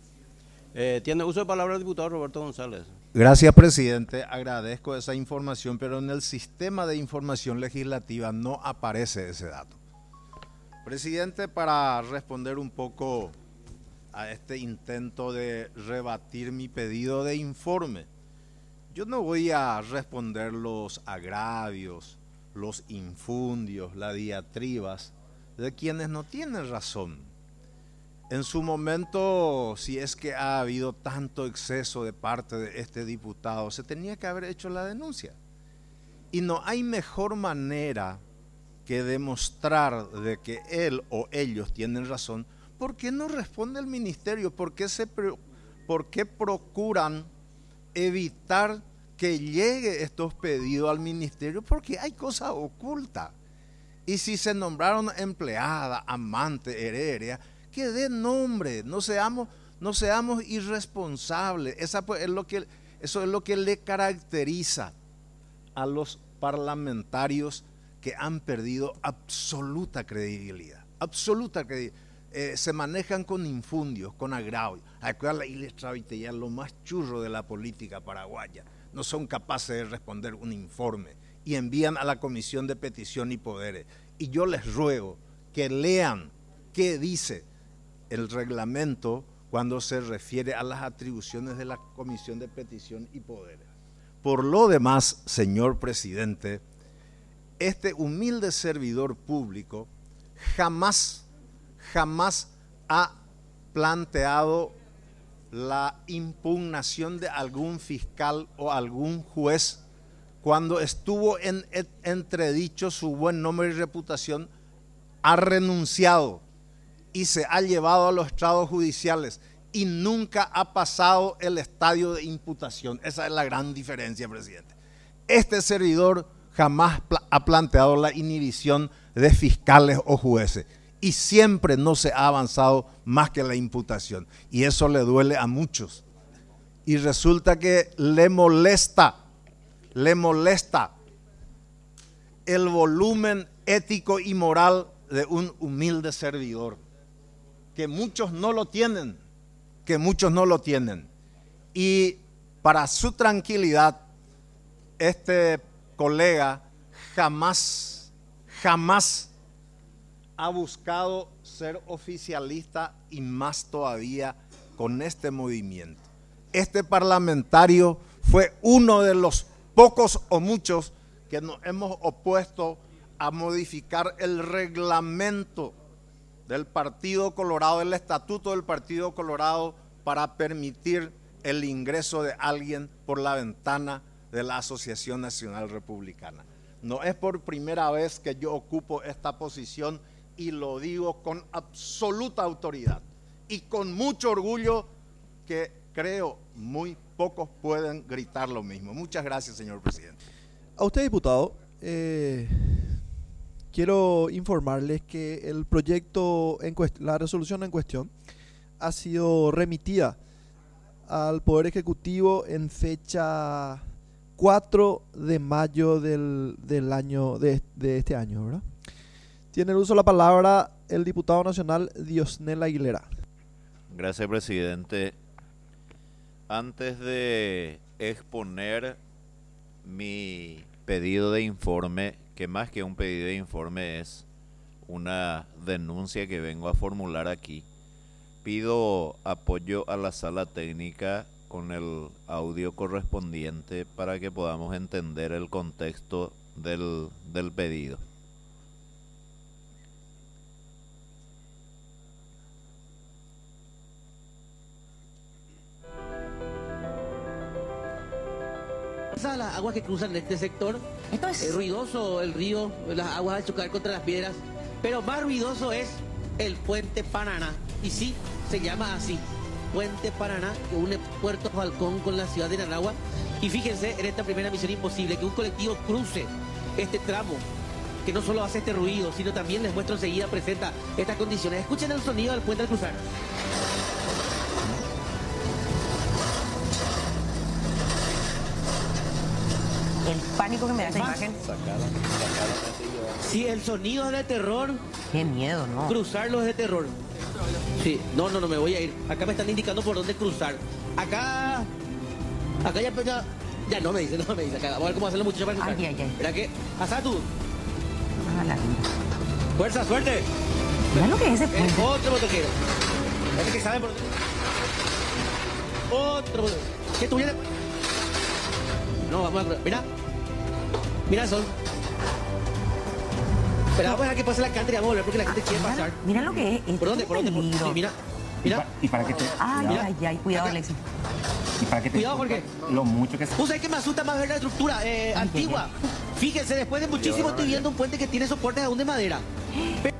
Eh, ¿Tiene uso de palabra el diputado Roberto González? Gracias, presidente. Agradezco esa información, pero en el sistema de información legislativa no aparece ese dato. Presidente, para responder un poco a este intento de rebatir mi pedido de informe, yo no voy a responder los agravios, los infundios, las diatribas de quienes no tienen razón. En su momento, si es que ha habido tanto exceso de parte de este diputado, se tenía que haber hecho la denuncia. Y no hay mejor manera que demostrar de que él o ellos tienen razón. ¿Por qué no responde el ministerio? ¿Por qué, se, por qué procuran evitar que llegue estos pedidos al ministerio? Porque hay cosas ocultas. Y si se nombraron empleada, amante, heredia, que dé nombre, no seamos, no seamos irresponsables. Esa pues es lo que, eso es lo que le caracteriza a los parlamentarios que han perdido absoluta credibilidad, absoluta credibilidad. Eh, se manejan con infundios, con agravios. Acuérdate, y les travite ya lo más churro de la política paraguaya. No son capaces de responder un informe y envían a la Comisión de Petición y Poderes. Y yo les ruego que lean qué dice el reglamento cuando se refiere a las atribuciones de la Comisión de Petición y Poderes. Por lo demás, señor presidente, este humilde servidor público jamás, jamás ha planteado la impugnación de algún fiscal o algún juez cuando estuvo en entredicho su buen nombre y reputación. Ha renunciado y se ha llevado a los estrados judiciales y nunca ha pasado el estadio de imputación. Esa es la gran diferencia, presidente. Este servidor jamás pla- ha planteado la inhibición de fiscales o jueces y siempre no se ha avanzado más que la imputación, y eso le duele a muchos. Y resulta que le molesta, le molesta el volumen ético y moral de un humilde servidor, que muchos no lo tienen, que muchos no lo tienen. Y para su tranquilidad, este colega jamás, jamás ha buscado ser oficialista, y más todavía con este movimiento. Este parlamentario fue uno de los pocos o muchos que nos hemos opuesto a modificar el reglamento del Partido Colorado, el estatuto del Partido Colorado, para permitir el ingreso de alguien por la ventana de la Asociación Nacional Republicana. No es por primera vez que yo ocupo esta posición, y lo digo con absoluta autoridad y con mucho orgullo, que creo muy pocos pueden gritar lo mismo. Muchas gracias, señor presidente. A usted, diputado, eh, quiero informarles que el proyecto, en cuest- la resolución en cuestión, ha sido remitida al Poder Ejecutivo en fecha cuatro de mayo del, del año de, de este año, ¿verdad? Tiene el uso de la palabra el diputado nacional Diosnel Aguilera. Gracias, presidente. Antes de exponer mi pedido de informe, que más que un pedido de informe es una denuncia que vengo a formular aquí, pido apoyo a la sala técnica con el audio correspondiente para que podamos entender el contexto del, del pedido. Las aguas que cruzan este sector, Esto es es ruidoso el río, las aguas al chocar contra las piedras, pero más ruidoso es el puente Paraná, y sí, se llama así, puente Paraná, que une Puerto Falcón con la ciudad de Nanagua. Y fíjense en esta primera misión imposible, que un colectivo cruce este tramo, que no solo hace este ruido, sino también les muestro enseguida, presenta estas condiciones. Escuchen el sonido del puente al cruzar. el pánico que me da esa imagen. Sí, el sonido es de terror. Qué miedo, ¿no? Cruzarlo es de terror. Sí, no, no, no me voy a ir. Acá me están indicando por dónde cruzar. Acá. Acá ya. Ya, ya no me dice, no me dice. Acá. Vamos a ver cómo hacen los muchachos para cruzar. Ay, ay, ay. Mira que. Asatu. Ah, la linda. Fuerza, suerte. Mira lo que es ese El puente. otro motoquero. Ese que sabe por dónde. Otro motoquero. ¿Qué tuviera? No, vamos a cruzar. Mira. Mira el sol. Pero vamos a dejar que pase la cantera y vamos a volver porque la gente quiere pasar. Mira lo que es. Esto ¿Por dónde? es ¿Por dónde? Por- peligro. sí, mira. Mira. ¿Y para qué te.? Ay, cuidado. ay, ay, cuidado, Alexis. ¿Y para qué te.? Cuidado, Jorge. Lo mucho que. ¿Vos sabés que me asusta más ver la estructura eh, Ay, antigua? Fíjense, después de muchísimo estoy viendo un puente que tiene soportes aún de madera. Pero-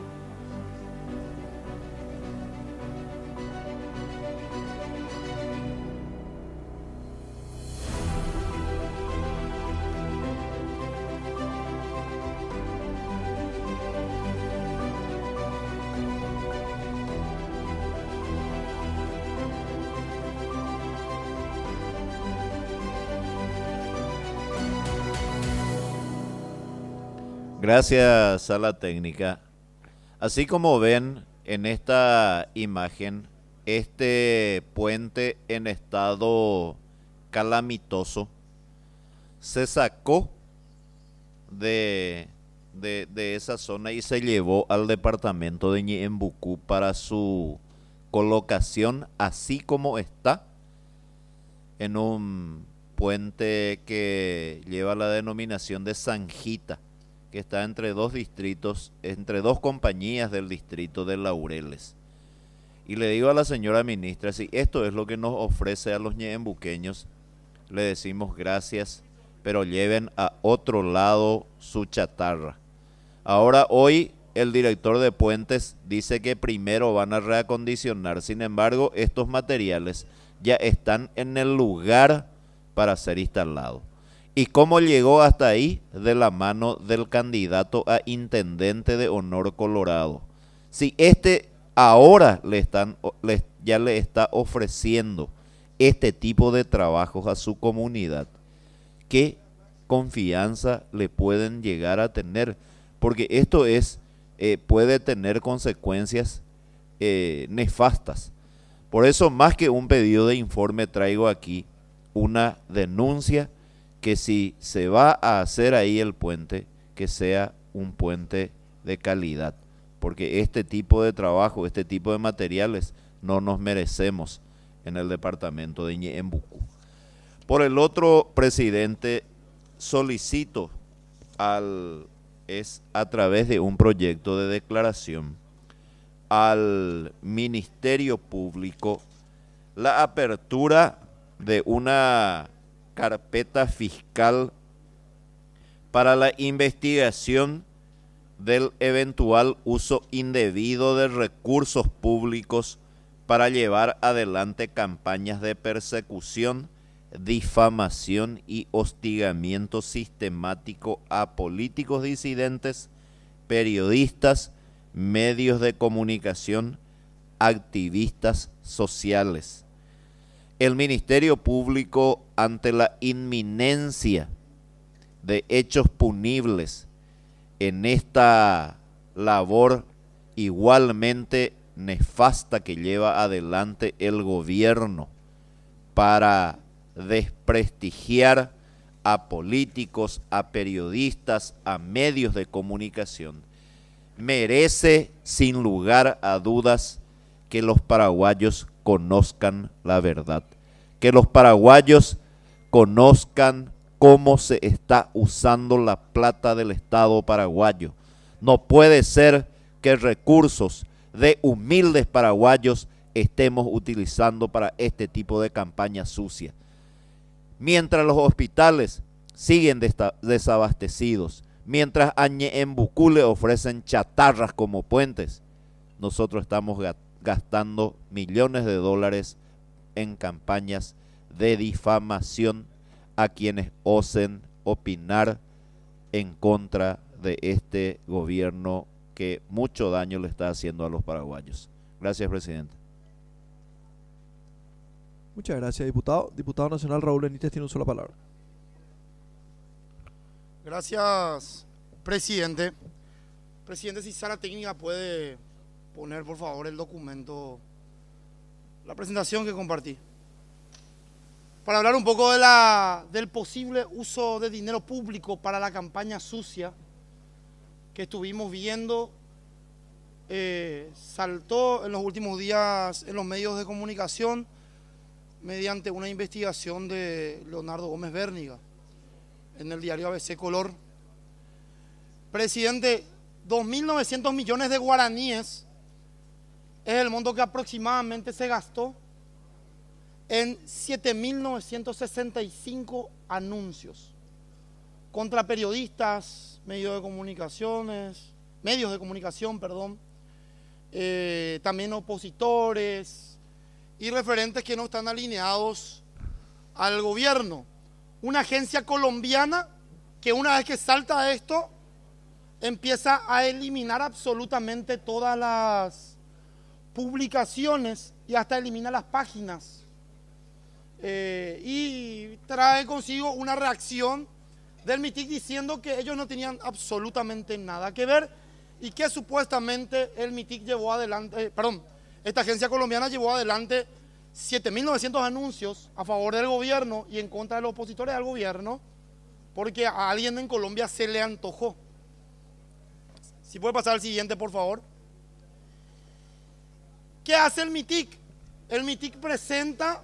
Gracias a la técnica. Así como ven en esta imagen, este puente en estado calamitoso se sacó de, de, de esa zona y se llevó al departamento de Ñeembucú para su colocación así como está, en un puente que lleva la denominación de Sanjita, que está entre dos distritos, entre dos compañías del distrito de Laureles. Y le digo a la señora ministra, si esto es lo que nos ofrece a los ñeembuqueños, le decimos gracias, pero lleven a otro lado su chatarra. Ahora, hoy, el director de puentes dice que primero van a reacondicionar. Sin embargo, estos materiales ya están en el lugar para ser instalados. ¿Y cómo llegó hasta ahí? De la mano del candidato a intendente de Honor Colorado. Si este ahora le están, le, ya le está ofreciendo este tipo de trabajos a su comunidad, ¿qué confianza le pueden llegar a tener? Porque esto es, eh, puede tener consecuencias eh, nefastas. Por eso, más que un pedido de informe, traigo aquí una denuncia que si se va a hacer ahí el puente, que sea un puente de calidad. Porque este tipo de trabajo, este tipo de materiales, no nos merecemos en el departamento de Ñeembucú. Por el otro, presidente, solicito al, es a través de un proyecto de declaración al Ministerio Público la apertura de una carpeta fiscal para la investigación del eventual uso indebido de recursos públicos para llevar adelante campañas de persecución, difamación y hostigamiento sistemático a políticos disidentes, periodistas, medios de comunicación, activistas sociales. El Ministerio Público, ante la inminencia de hechos punibles en esta labor igualmente nefasta que lleva adelante el gobierno para desprestigiar a políticos, a periodistas, a medios de comunicación, merece sin lugar a dudas que los paraguayos conozcan la verdad, que los paraguayos conozcan cómo se está usando la plata del Estado paraguayo. No puede ser que recursos de humildes paraguayos estemos utilizando para este tipo de campaña sucia. Mientras los hospitales siguen desabastecidos, mientras a Ñeembucú le ofrecen chatarras como puentes, nosotros estamos gastando millones de dólares en campañas de difamación a quienes osen opinar en contra de este gobierno que mucho daño le está haciendo a los paraguayos. Gracias, presidente. Muchas gracias, diputado. Diputado nacional Raúl Benítez tiene un solo palabra. Gracias, presidente. Presidente, si Sala Técnica puede poner, por favor, el documento, la presentación que compartí, para hablar un poco de la, del posible uso de dinero público para la campaña sucia que estuvimos viendo. Eh, saltó en los últimos días en los medios de comunicación mediante una investigación de Leonardo Gómez Bérniga en el diario A B C Color. Presidente, dos mil novecientos millones de guaraníes es el monto que aproximadamente se gastó en siete mil novecientos sesenta y cinco anuncios contra periodistas, medios de comunicaciones, medios de comunicación, perdón, eh, también opositores y referentes que no están alineados al gobierno. Una agencia colombiana que una vez que salta esto empieza a eliminar absolutamente todas las publicaciones y hasta elimina las páginas. Eh, y trae consigo una reacción del MITIC diciendo que ellos no tenían absolutamente nada que ver y que supuestamente el MITIC llevó adelante, eh, perdón, esta agencia colombiana llevó adelante siete mil novecientos anuncios a favor del gobierno y en contra de los opositores al gobierno porque a alguien en Colombia se le antojó. Si puede pasar al siguiente, por favor. ¿Qué hace el MITIC? El MITIC presenta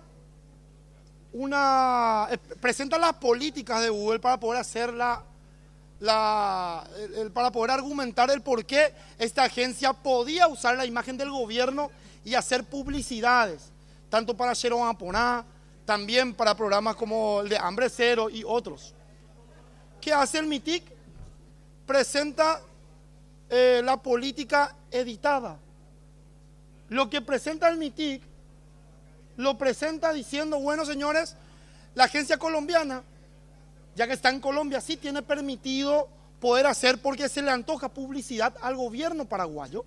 una eh, presenta las políticas de Google para poder hacer la, la el, el, para poder argumentar el por qué esta agencia podía usar la imagen del gobierno y hacer publicidades, tanto para Sharon Aponá, también para programas como el de Hambre Cero y otros. ¿Qué hace el MITIC? Presenta eh, la política editada. Lo que presenta el MITIC, lo presenta diciendo, bueno señores, la agencia colombiana, ya que está en Colombia, sí tiene permitido poder hacer porque se le antoja publicidad al gobierno paraguayo.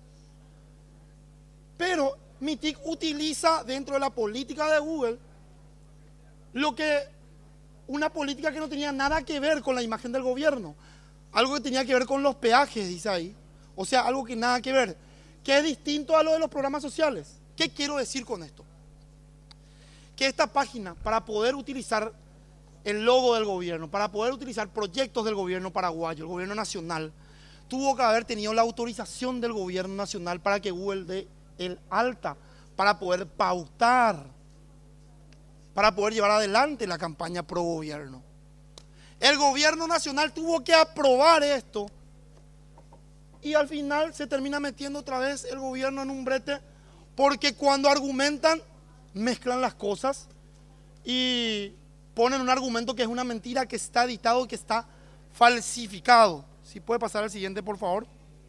Pero MITIC utiliza dentro de la política de Google lo que una política que no tenía nada que ver con la imagen del gobierno, algo que tenía que ver con los peajes, dice ahí, o sea, algo que nada que ver, que es distinto a lo de los programas sociales. ¿Qué quiero decir con esto? Que esta página, para poder utilizar el logo del gobierno, para poder utilizar proyectos del gobierno paraguayo, el gobierno nacional, tuvo que haber tenido la autorización del gobierno nacional para que Google dé el alta, para poder pautar, para poder llevar adelante la campaña pro gobierno. El gobierno nacional tuvo que aprobar esto y al final se termina metiendo otra vez el gobierno en un brete, porque cuando argumentan mezclan las cosas y ponen un argumento que es una mentira, que está editado, que está falsificado. Si puede pasar al siguiente, por favor.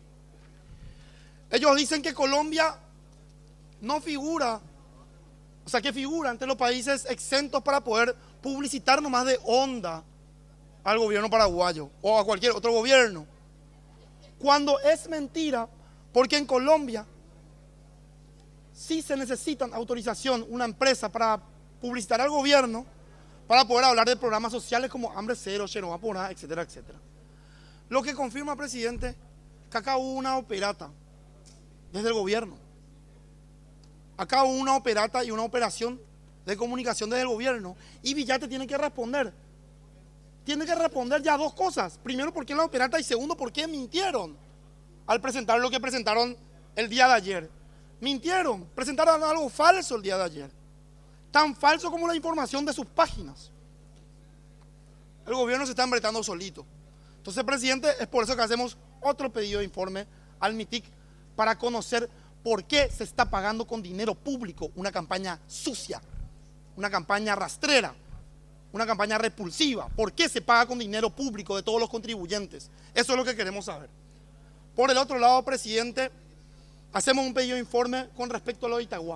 Ellos dicen que Colombia no figura, o sea, que figura entre los países exentos para poder publicitar nomás de onda al gobierno paraguayo o a cualquier otro gobierno. Cuando es mentira, porque en Colombia sí se necesitan autorización, una empresa para publicitar al gobierno, para poder hablar de programas sociales como Hambre Cero, Xenova Porá, etcétera, etcétera. Lo que confirma, presidente, que acá hubo una operata desde el gobierno. Acá hubo una operata y una operación de comunicación desde el gobierno y Villate tiene que responder. Tiene que responder ya dos cosas. Primero, ¿por qué la operata? Y segundo, ¿por qué mintieron al presentar lo que presentaron el día de ayer? Mintieron, presentaron algo falso el día de ayer. Tan falso como la información de sus páginas. El gobierno se está embretando solito. Entonces, presidente, es por eso que hacemos otro pedido de informe al MITIC para conocer por qué se está pagando con dinero público una campaña sucia, una campaña rastrera, una campaña repulsiva. ¿Por qué se paga con dinero público de todos los contribuyentes? Eso es lo que queremos saber. Por el otro lado, presidente, hacemos un pedido de informe con respecto a lo de Itagua.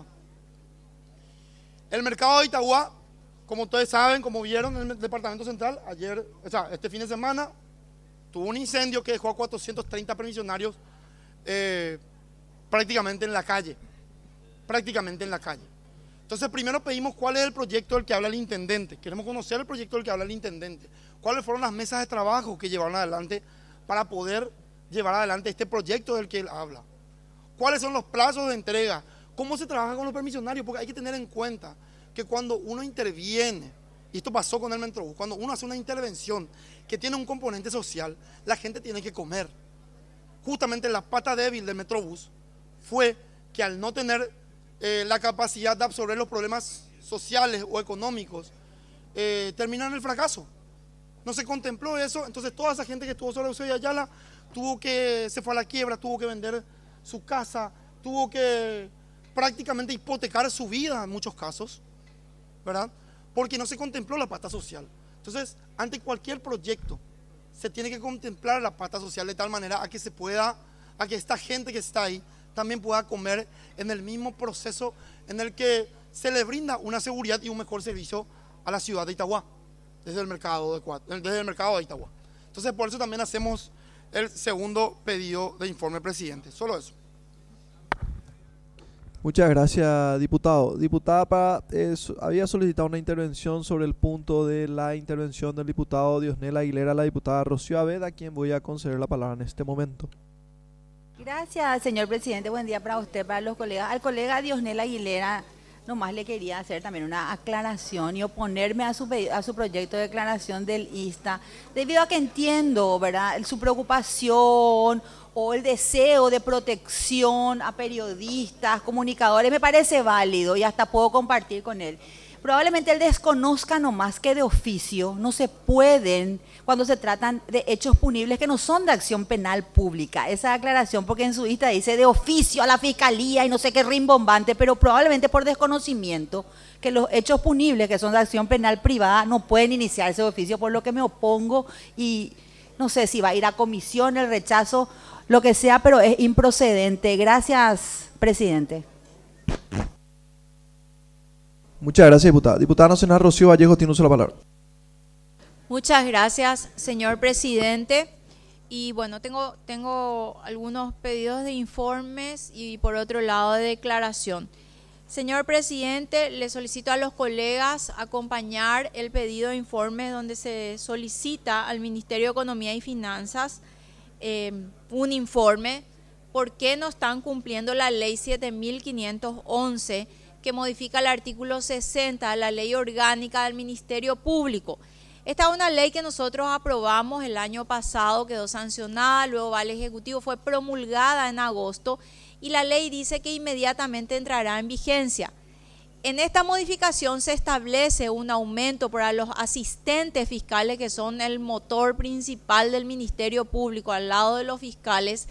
El mercado de Itagua, como ustedes saben, como vieron en el departamento central, ayer, o sea, este fin de semana, tuvo un incendio que dejó a cuatrocientos treinta permisionarios eh, prácticamente en la calle, prácticamente en la calle. Entonces, primero pedimos cuál es el proyecto del que habla el intendente. Queremos conocer el proyecto del que habla el intendente. ¿Cuáles fueron las mesas de trabajo que llevaron adelante para poder llevar adelante este proyecto del que él habla? ¿Cuáles son los plazos de entrega? ¿Cómo se trabaja con los permisionarios? Porque hay que tener en cuenta que cuando uno interviene, y esto pasó con el Metrobús, cuando uno hace una intervención que tiene un componente social, la gente tiene que comer. Justamente la pata débil del Metrobús fue que al no tener eh, la capacidad de absorber los problemas sociales o económicos, eh, terminaron en el fracaso. No se contempló eso, entonces toda esa gente que estuvo sobre Eusebio Ayala tuvo que, se fue a la quiebra, tuvo que vender su casa, tuvo que prácticamente hipotecar su vida en muchos casos, ¿verdad? Porque no se contempló la pata social. Entonces, ante cualquier proyecto, se tiene que contemplar la pata social de tal manera a que se pueda, a que esta gente que está ahí también pueda comer en el mismo proceso en el que se le brinda una seguridad y un mejor servicio a la ciudad de Itagua, desde el mercado de, desde el mercado de Itagua. Entonces, por eso también hacemos el segundo pedido de informe, presidente. Solo eso. Muchas gracias, diputado. Diputada, para, eh, había solicitado una intervención sobre el punto de la intervención del diputado Diosnel Aguilera, la diputada Rocío Abed, a quien voy a conceder la palabra en este momento. Gracias, señor presidente. Buen día para usted, para los colegas. Al colega Diosnel Aguilera, nomás le quería hacer también una aclaración y oponerme a su, a su proyecto de declaración del ISTA, debido a que entiendo, ¿verdad?, su preocupación o el deseo de protección a periodistas, comunicadores, me parece válido y hasta puedo compartir con él. Probablemente él desconozca nomás que de oficio no se pueden, cuando se tratan de hechos punibles que no son de acción penal pública. Esa aclaración, porque en su lista dice de oficio a la fiscalía y no sé qué rimbombante, pero probablemente por desconocimiento que los hechos punibles que son de acción penal privada no pueden iniciarse de oficio, por lo que me opongo y no sé si va a ir a comisión el rechazo, lo que sea, pero es improcedente. Gracias, presidente. Muchas gracias, diputada. Diputada Nacional Rocío Vallejo tiene uso la palabra. Muchas gracias, señor presidente. Y bueno, tengo, tengo algunos pedidos de informes y por otro lado de declaración. Señor presidente, le solicito a los colegas acompañar el pedido de informes donde se solicita al Ministerio de Economía y Finanzas eh, un informe por qué no están cumpliendo la ley siete mil quinientos once que modifica el artículo sesenta de la ley orgánica del Ministerio Público. Esta es una ley que nosotros aprobamos el año pasado, quedó sancionada, luego va al Ejecutivo, fue promulgada en agosto y la ley dice que inmediatamente entrará en vigencia. En esta modificación se establece un aumento para los asistentes fiscales, que son el motor principal del Ministerio Público al lado de los fiscales,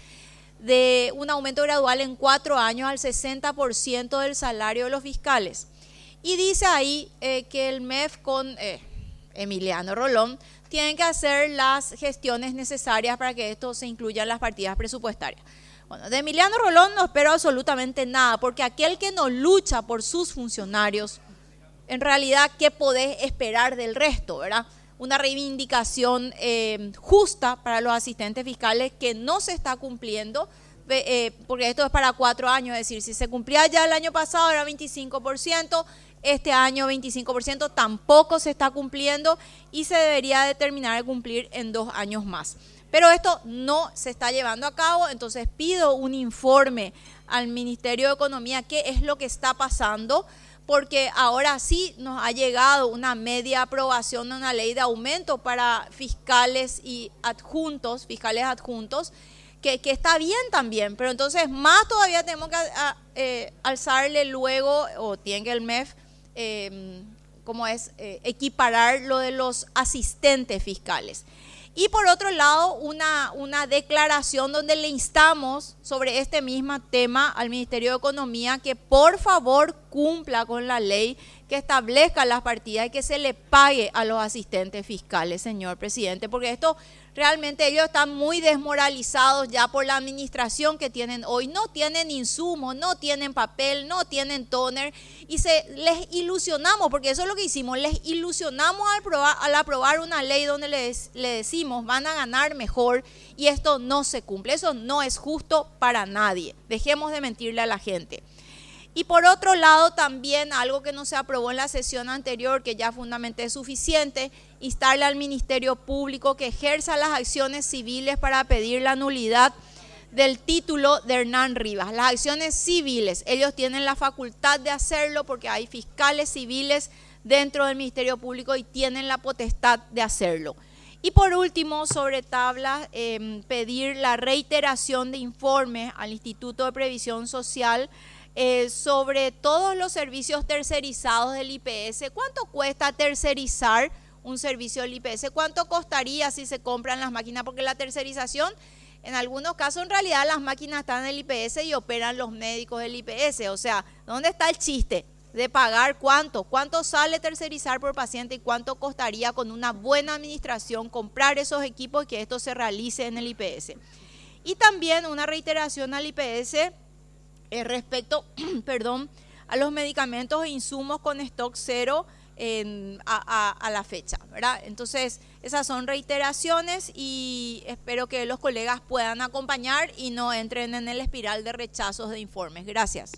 de un aumento gradual en cuatro años al sesenta por ciento del salario de los fiscales. Y dice ahí eh, que el M E F con eh, Emiliano Rolón tienen que hacer las gestiones necesarias para que esto se incluya en las partidas presupuestarias. Bueno, de Emiliano Rolón no espero absolutamente nada, porque aquel que no lucha por sus funcionarios, en realidad, ¿qué podés esperar del resto, verdad? Una reivindicación eh, justa para los asistentes fiscales que no se está cumpliendo, eh, porque esto es para cuatro años, es decir, si se cumplía ya el año pasado era veinticinco por ciento, este año veinticinco por ciento tampoco se está cumpliendo y se debería de terminar de cumplir en dos años más. Pero esto no se está llevando a cabo, entonces pido un informe al Ministerio de Economía qué es lo que está pasando, porque ahora sí nos ha llegado una media aprobación de una ley de aumento para fiscales y adjuntos, fiscales adjuntos, que, que está bien también, pero entonces más todavía tenemos que a, eh, alzarle luego, o tiene que el M E F, eh, como es, eh, equiparar lo de los asistentes fiscales. Y por otro lado, una, una declaración donde le instamos sobre este mismo tema al Ministerio de Economía que por favor cumpla con la ley, que establezca las partidas y que se le pague a los asistentes fiscales, señor presidente, porque esto realmente ellos están muy desmoralizados ya por la administración que tienen hoy. No tienen insumos, no tienen papel, no tienen tóner y se les ilusionamos, porque eso es lo que hicimos, les ilusionamos al, probar, al aprobar una ley donde les, le decimos van a ganar mejor y esto no se cumple. Eso no es justo para nadie. Dejemos de mentirle a la gente. Y por otro lado también algo que no se aprobó en la sesión anterior, que ya fundamentalmente es suficiente, instarle al Ministerio Público que ejerza las acciones civiles para pedir la nulidad del título de Hernán Rivas. Las acciones civiles, ellos tienen la facultad de hacerlo porque hay fiscales civiles dentro del Ministerio Público y tienen la potestad de hacerlo. Y por último, sobre tablas, eh, pedir la reiteración de informes al Instituto de Previsión Social Eh, sobre todos los servicios tercerizados del I P S. ¿Cuánto cuesta tercerizar un servicio del I P S? ¿Cuánto costaría si se compran las máquinas? Porque la tercerización, en algunos casos, en realidad las máquinas están en el I P S y operan los médicos del I P S. O sea, ¿dónde está el chiste de pagar cuánto? ¿Cuánto sale tercerizar por paciente y cuánto costaría con una buena administración comprar esos equipos y que esto se realice en el I P S? Y también una reiteración al I P S Eh, respecto perdón, a los medicamentos e insumos con stock cero en, a, a, a la fecha, ¿verdad? Entonces, esas son reiteraciones y espero que los colegas puedan acompañar y no entren en el espiral de rechazos de informes. Gracias.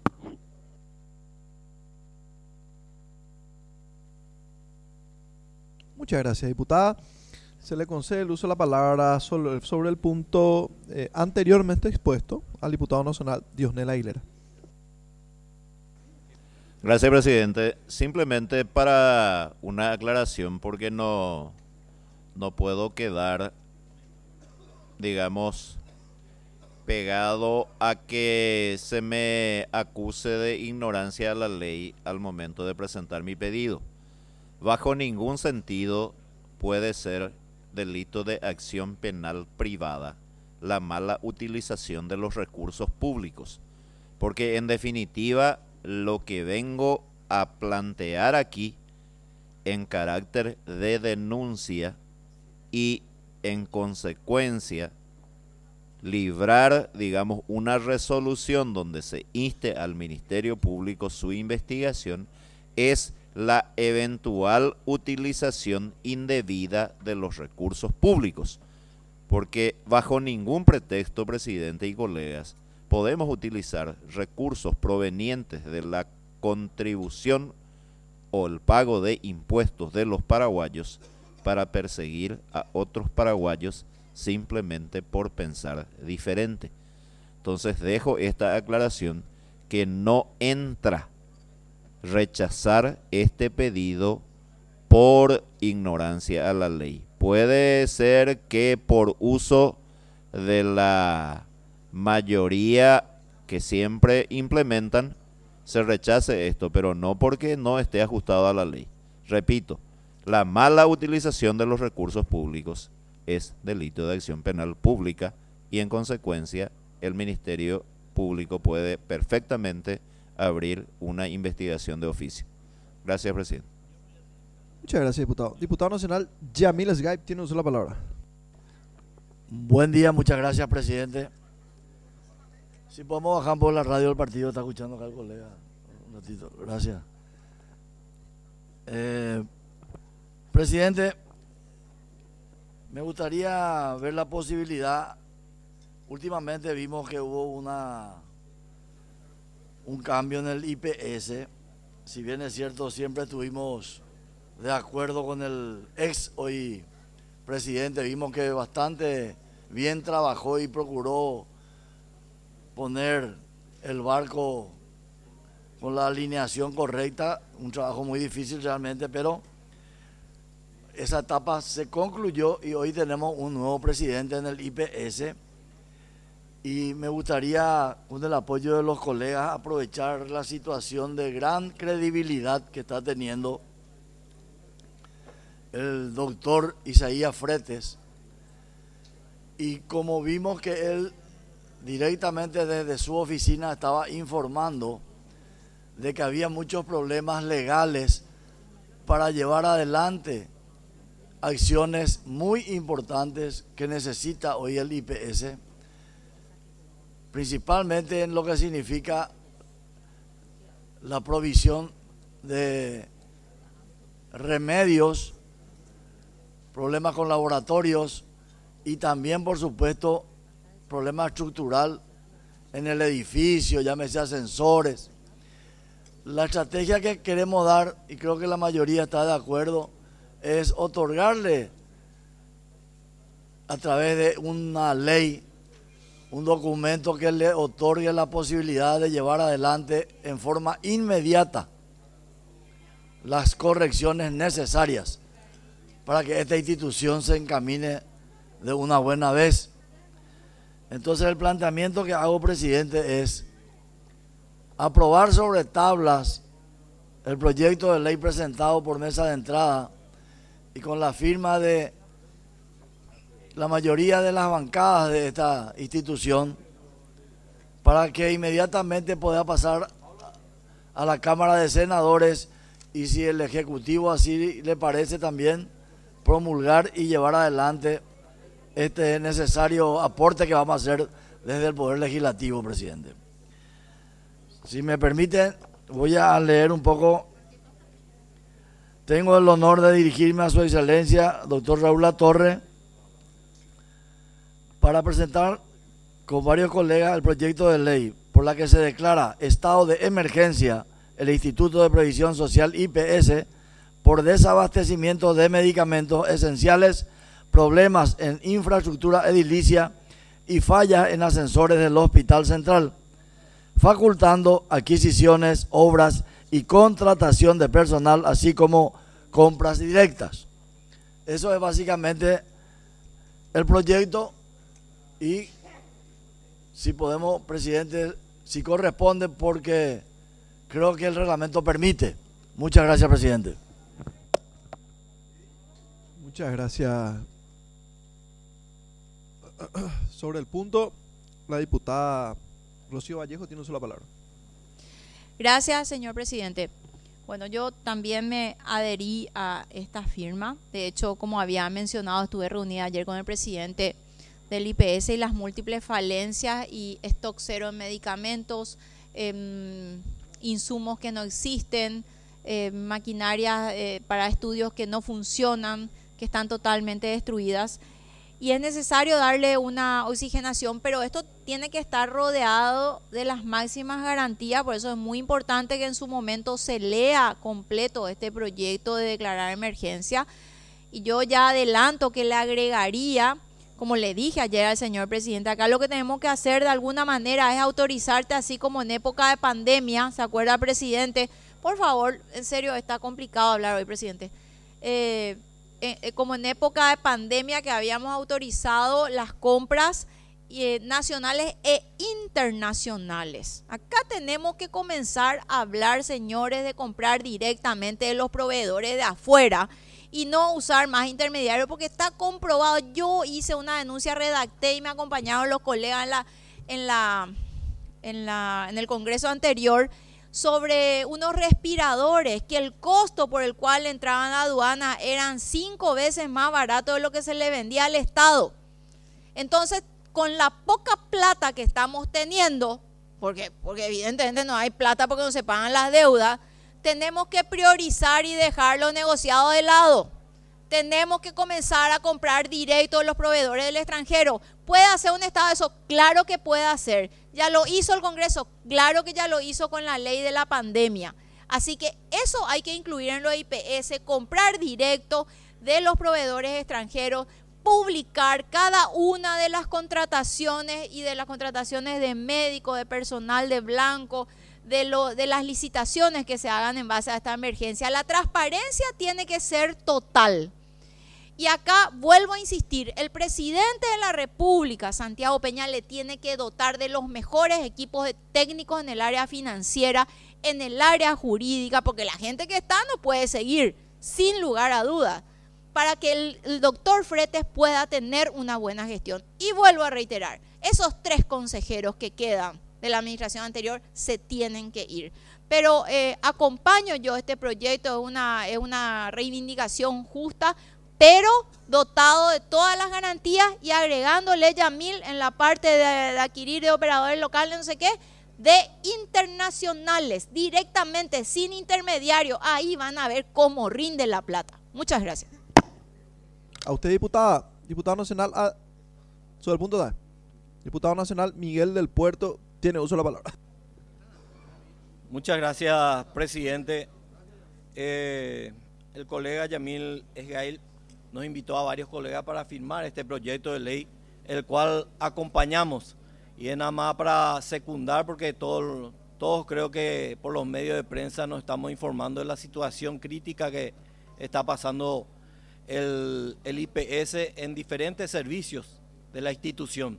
Muchas gracias, diputada. Se le concede el uso de la palabra sobre, sobre el punto eh, anteriormente expuesto al diputado nacional Diosnel Aguilera. Gracias, presidente. Simplemente para una aclaración, porque no, no puedo quedar, digamos, pegado a que se me acuse de ignorancia a la ley al momento de presentar mi pedido. Bajo ningún sentido puede ser delito de acción penal privada la mala utilización de los recursos públicos, porque en definitiva lo que vengo a plantear aquí en carácter de denuncia y en consecuencia, librar, digamos, una resolución donde se inste al Ministerio Público su investigación es la eventual utilización indebida de los recursos públicos. Porque bajo ningún pretexto, presidente y colegas, podemos utilizar recursos provenientes de la contribución o el pago de impuestos de los paraguayos para perseguir a otros paraguayos simplemente por pensar diferente. Entonces dejo esta aclaración que no entra rechazar este pedido por ignorancia a la ley. Puede ser que por uso de la mayoría que siempre implementan se rechace esto, pero no porque no esté ajustado a la ley. Repito, la mala utilización de los recursos públicos es delito de acción penal pública y en consecuencia el Ministerio Público puede perfectamente abrir una investigación de oficio. Gracias, presidente. Muchas gracias, diputado. Diputado nacional Yamil Sgaib, tiene usted la palabra. Buen día, muchas gracias, presidente. Si podemos bajar por la radio del partido, está escuchando acá el colega. Un ratito, gracias. Eh, presidente, me gustaría ver la posibilidad. Últimamente vimos que hubo una un cambio en el I P S. Si bien es cierto, siempre estuvimos de acuerdo con el ex hoy presidente. Vimos que bastante bien trabajó y procuró poner el barco con la alineación correcta. Un trabajo muy difícil realmente, pero esa etapa se concluyó y hoy tenemos un nuevo presidente en el I P S. Y me gustaría, con el apoyo de los colegas, aprovechar la situación de gran credibilidad que está teniendo el doctor Isaías Fretes. Y como vimos que él directamente desde su oficina estaba informando de que había muchos problemas legales para llevar adelante acciones muy importantes que necesita hoy el I P S, principalmente en lo que significa la provisión de remedios, problemas con laboratorios y también, por supuesto, problema estructural en el edificio, llámese ascensores. La estrategia que queremos dar, y creo que la mayoría está de acuerdo, es otorgarle a través de una ley, un documento que le otorgue la posibilidad de llevar adelante en forma inmediata las correcciones necesarias para que esta institución se encamine de una buena vez. Entonces el planteamiento que hago, presidente, es aprobar sobre tablas el proyecto de ley presentado por mesa de entrada y con la firma de la mayoría de las bancadas de esta institución para que inmediatamente pueda pasar a la Cámara de Senadores y, si el Ejecutivo así le parece, también promulgar y llevar adelante este necesario aporte que vamos a hacer desde el Poder Legislativo, presidente. Si me permiten, voy a leer un poco. Tengo el honor de dirigirme a su excelencia, doctor Raúl Latorre, para presentar con varios colegas el proyecto de ley por la que se declara estado de emergencia el Instituto de Previsión Social I P S por desabastecimiento de medicamentos esenciales, problemas en infraestructura edilicia y fallas en ascensores del Hospital Central, facultando adquisiciones, obras y contratación de personal, así como compras directas. Eso es básicamente el proyecto y, si podemos, presidente, si corresponde, porque creo que el reglamento permite. Muchas gracias, presidente. Muchas gracias. Sobre el punto, la diputada Rocío Vallejo tiene una sola palabra. Gracias, señor presidente. Bueno, yo también me adherí a esta firma. De hecho, como había mencionado, estuve reunida ayer con el presidente del I P S y las múltiples falencias y stock cero en medicamentos, eh, insumos que no existen, eh, maquinarias eh, para estudios que no funcionan, que están totalmente destruidas. Y es necesario darle una oxigenación, pero esto tiene que estar rodeado de las máximas garantías. Por eso es muy importante que en su momento se lea completo este proyecto de declarar emergencia. Y yo ya adelanto que le agregaría, como le dije ayer al señor presidente, acá lo que tenemos que hacer de alguna manera es autorizarte, así como en época de pandemia, ¿se acuerda, presidente? Por favor, en serio, está complicado hablar hoy, presidente. Eh, Eh, como en época de pandemia que habíamos autorizado las compras eh, nacionales e internacionales. Acá tenemos que comenzar a hablar, señores, de comprar directamente de los proveedores de afuera y no usar más intermediarios, porque está comprobado. Yo hice una denuncia, redacté y me acompañaron los colegas en la, en la, en la, en el congreso anterior, sobre unos respiradores que el costo por el cual entraban a aduana eran cinco veces más barato de lo que se le vendía al Estado. Entonces, con la poca plata que estamos teniendo, porque, porque evidentemente no hay plata porque no se pagan las deudas, tenemos que priorizar y dejar lo negociado de lado. Tenemos que comenzar a comprar directo de los proveedores del extranjero. ¿Puede hacer un Estado eso? Claro que puede hacer. Ya lo hizo el Congreso, claro que ya lo hizo con la ley de la pandemia. Así que eso hay que incluir en los I P S, comprar directo de los proveedores extranjeros, publicar cada una de las contrataciones y de las contrataciones de médicos, de personal de blanco, de, lo, de las licitaciones que se hagan en base a esta emergencia. La transparencia tiene que ser total. Y acá vuelvo a insistir, el presidente de la República, Santiago Peña, le tiene que dotar de los mejores equipos de técnicos en el área financiera, en el área jurídica, porque la gente que está no puede seguir, sin lugar a dudas, para que el, el doctor Fretes pueda tener una buena gestión. Y vuelvo a reiterar, esos tres consejeros que quedan de la administración anterior se tienen que ir. Pero eh, acompaño yo este proyecto, es una, es una reivindicación justa, pero dotado de todas las garantías y agregándole Yamil en la parte de, de adquirir de operadores locales, no sé qué, de internacionales, directamente, sin intermediario. Ahí van a ver cómo rinde la plata. Muchas gracias. A usted, diputada, diputado nacional, a, sobre el punto de diputado nacional Miguel del Puerto, tiene uso de la palabra. Muchas gracias, presidente. Eh, el colega Yamil Esgail nos invitó a varios colegas para firmar este proyecto de ley, el cual acompañamos. Y es nada más para secundar, porque todos, todos creo que por los medios de prensa nos estamos informando de la situación crítica que está pasando el, el I P S en diferentes servicios de la institución.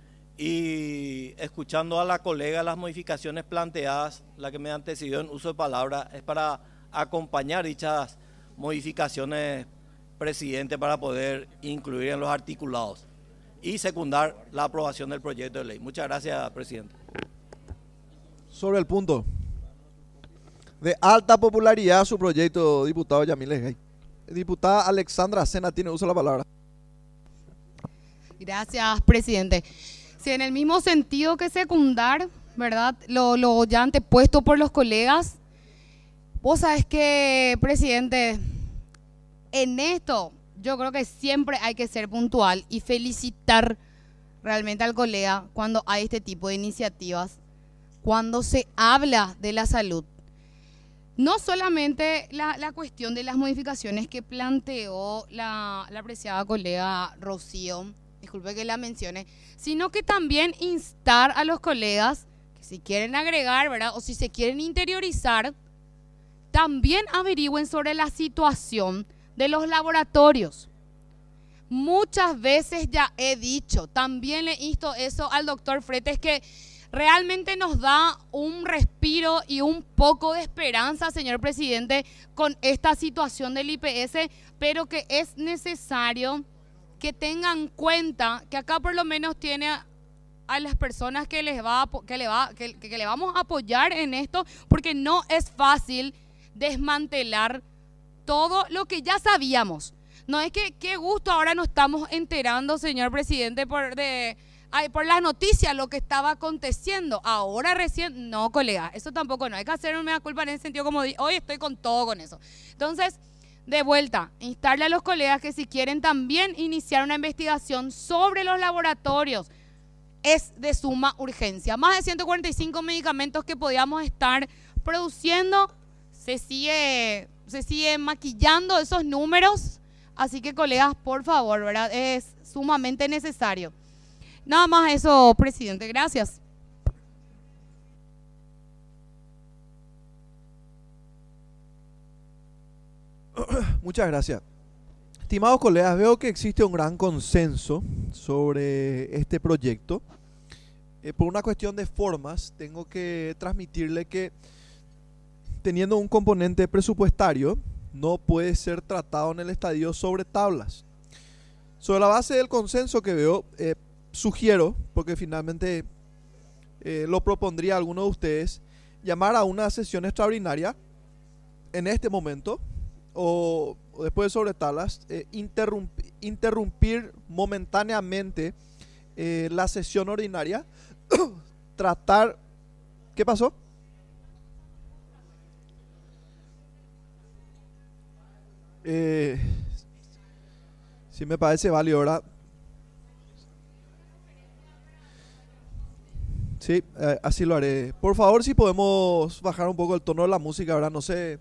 Y escuchando a la colega las modificaciones planteadas, la que me antecedió en uso de palabra, es para acompañar dichas modificaciones, presidente, para poder incluir en los articulados y secundar la aprobación del proyecto de ley. Muchas gracias, presidente. Sobre el punto, de alta popularidad su proyecto, diputado Yamil Esgail. Diputada Alexandra Sena tiene uso de la palabra. Gracias, presidente. Sí, en el mismo sentido que secundar, ¿verdad? Lo, lo ya antepuesto por los colegas. Vos sabés que, presidente, en esto yo creo que siempre hay que ser puntual y felicitar realmente al colega cuando hay este tipo de iniciativas, cuando se habla de la salud. No solamente la, la cuestión de las modificaciones que planteó la, la apreciada colega Rocío, disculpe que la mencione, sino que también instar a los colegas que si quieren agregar, ¿verdad? O si se quieren interiorizar, también averigüen sobre la situación de los laboratorios. Muchas veces ya he dicho, también le insto eso al doctor Fretes, que realmente nos da un respiro y un poco de esperanza, señor presidente, con esta situación del I P S, pero que es necesario que tengan en cuenta que acá por lo menos tiene a, a las personas que les va, que le va, que, que le vamos a apoyar en esto, porque no es fácil desmantelar todo lo que ya sabíamos. No es que qué gusto ahora nos estamos enterando, señor presidente, por, de, ay, por las noticias, lo que estaba aconteciendo. Ahora recién, no, colega, eso tampoco no. Hay que hacer una culpa en ese sentido, como di, hoy estoy con todo con eso. Entonces, de vuelta, instarle a los colegas que si quieren también iniciar una investigación sobre los laboratorios, es de suma urgencia. Más de ciento cuarenta y cinco medicamentos que podíamos estar produciendo, se sigue, se sigue maquillando esos números. Así que, colegas, por favor, ¿verdad? Es sumamente necesario. Nada más eso, presidente. Gracias. Muchas gracias. Estimados colegas, veo que existe un gran consenso sobre este proyecto. Eh, por una cuestión de formas, tengo que transmitirle que, teniendo un componente presupuestario, no puede ser tratado en el estadio sobre tablas. Sobre la base del consenso que veo, eh, sugiero, porque finalmente eh, lo propondría a alguno de ustedes, llamar a una sesión extraordinaria en este momento, o, o después de sobre tablas, eh, interrumpir, interrumpir momentáneamente eh, la sesión ordinaria, tratar... ¿Qué pasó? Eh, sí me parece válido, ¿verdad? Sí, eh, así lo haré. Por favor, si podemos bajar un poco el tono de la música, ¿verdad? No sé. De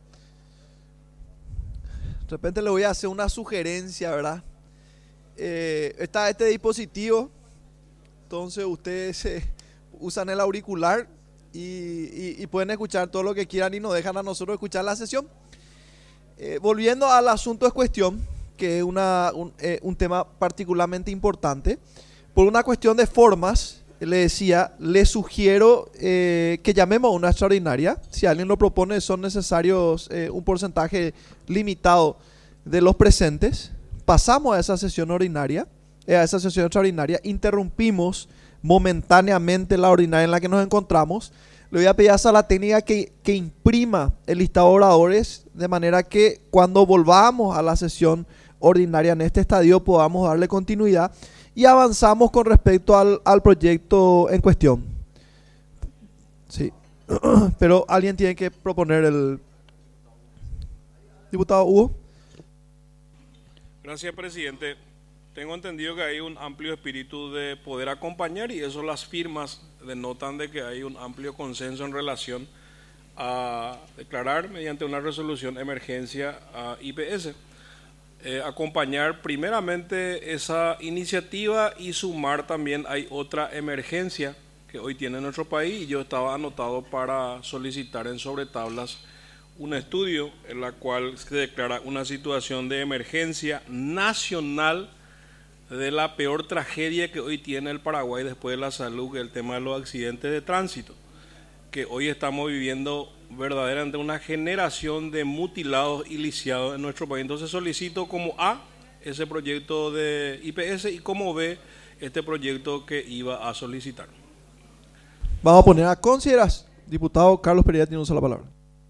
repente le voy a hacer una sugerencia, ¿verdad? Eh, está este dispositivo. Entonces ustedes eh, usan el auricular y, y, y pueden escuchar todo lo que quieran y nos dejan a nosotros escuchar la sesión. Eh, volviendo al asunto de cuestión, que es una, un, eh, un tema particularmente importante, por una cuestión de formas, le decía, le sugiero eh, que llamemos a una extraordinaria. Si alguien lo propone, son necesarios eh, un porcentaje limitado de los presentes. Pasamos a esa sesión ordinaria, eh, a esa sesión extraordinaria, interrumpimos momentáneamente la ordinaria en la que nos encontramos. Le voy a pedir a Sala Técnica que, que imprima el listado de oradores, de manera que cuando volvamos a la sesión ordinaria en este estadio podamos darle continuidad y avanzamos con respecto al, al proyecto en cuestión. Sí, pero alguien tiene que proponer el... Diputado Hugo. Gracias, presidente. Tengo entendido que hay un amplio espíritu de poder acompañar y eso las firmas denotan de que hay un amplio consenso en relación a declarar mediante una resolución emergencia a I P S. Eh, acompañar primeramente esa iniciativa y sumar también hay otra emergencia que hoy tiene nuestro país y yo estaba anotado para solicitar en sobretablas un estudio en la cual se declara una situación de emergencia nacional de la peor tragedia que hoy tiene el Paraguay después de la salud, que es el tema de los accidentes de tránsito, que hoy estamos viviendo verdaderamente una generación de mutilados y lisiados en nuestro país. Entonces solicito como A ese proyecto de I P S y como B este proyecto que iba a solicitar. Vamos a poner a consideras. Diputado Carlos Pereira tiene uso la palabra.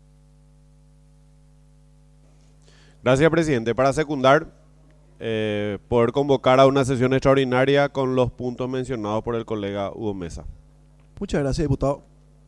Gracias, presidente. Para secundar, eh, poder convocar a una sesión extraordinaria con los puntos mencionados por el colega Hugo Mesa. Muchas gracias, diputado.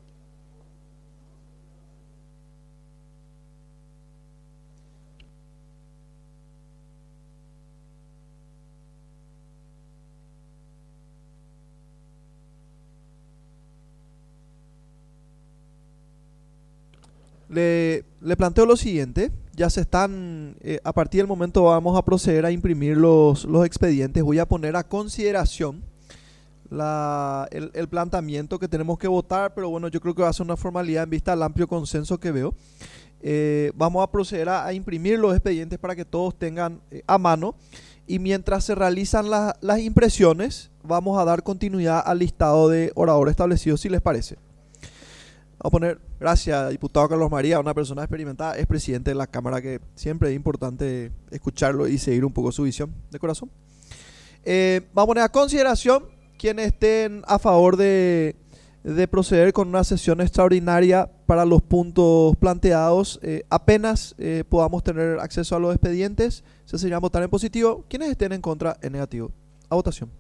Le, le planteo lo siguiente, ya se están, eh, a partir del momento vamos a proceder a imprimir los, los expedientes, voy a poner a consideración la, el, el planteamiento que tenemos que votar, pero bueno, yo creo que va a ser una formalidad en vista al amplio consenso que veo. Eh, vamos a proceder a, a imprimir los expedientes para que todos tengan eh, a mano y mientras se realizan la, las impresiones vamos a dar continuidad al listado de oradores establecidos, si les parece. Vamos a poner, gracias, diputado Carlos María, una persona experimentada, es presidente de la Cámara, que siempre es importante escucharlo y seguir un poco su visión de corazón. Eh, vamos a poner a consideración quienes estén a favor de, de proceder con una sesión extraordinaria para los puntos planteados. Eh, apenas eh, podamos tener acceso a los expedientes, se sería votar en positivo. Quienes estén en contra, en negativo. A votación.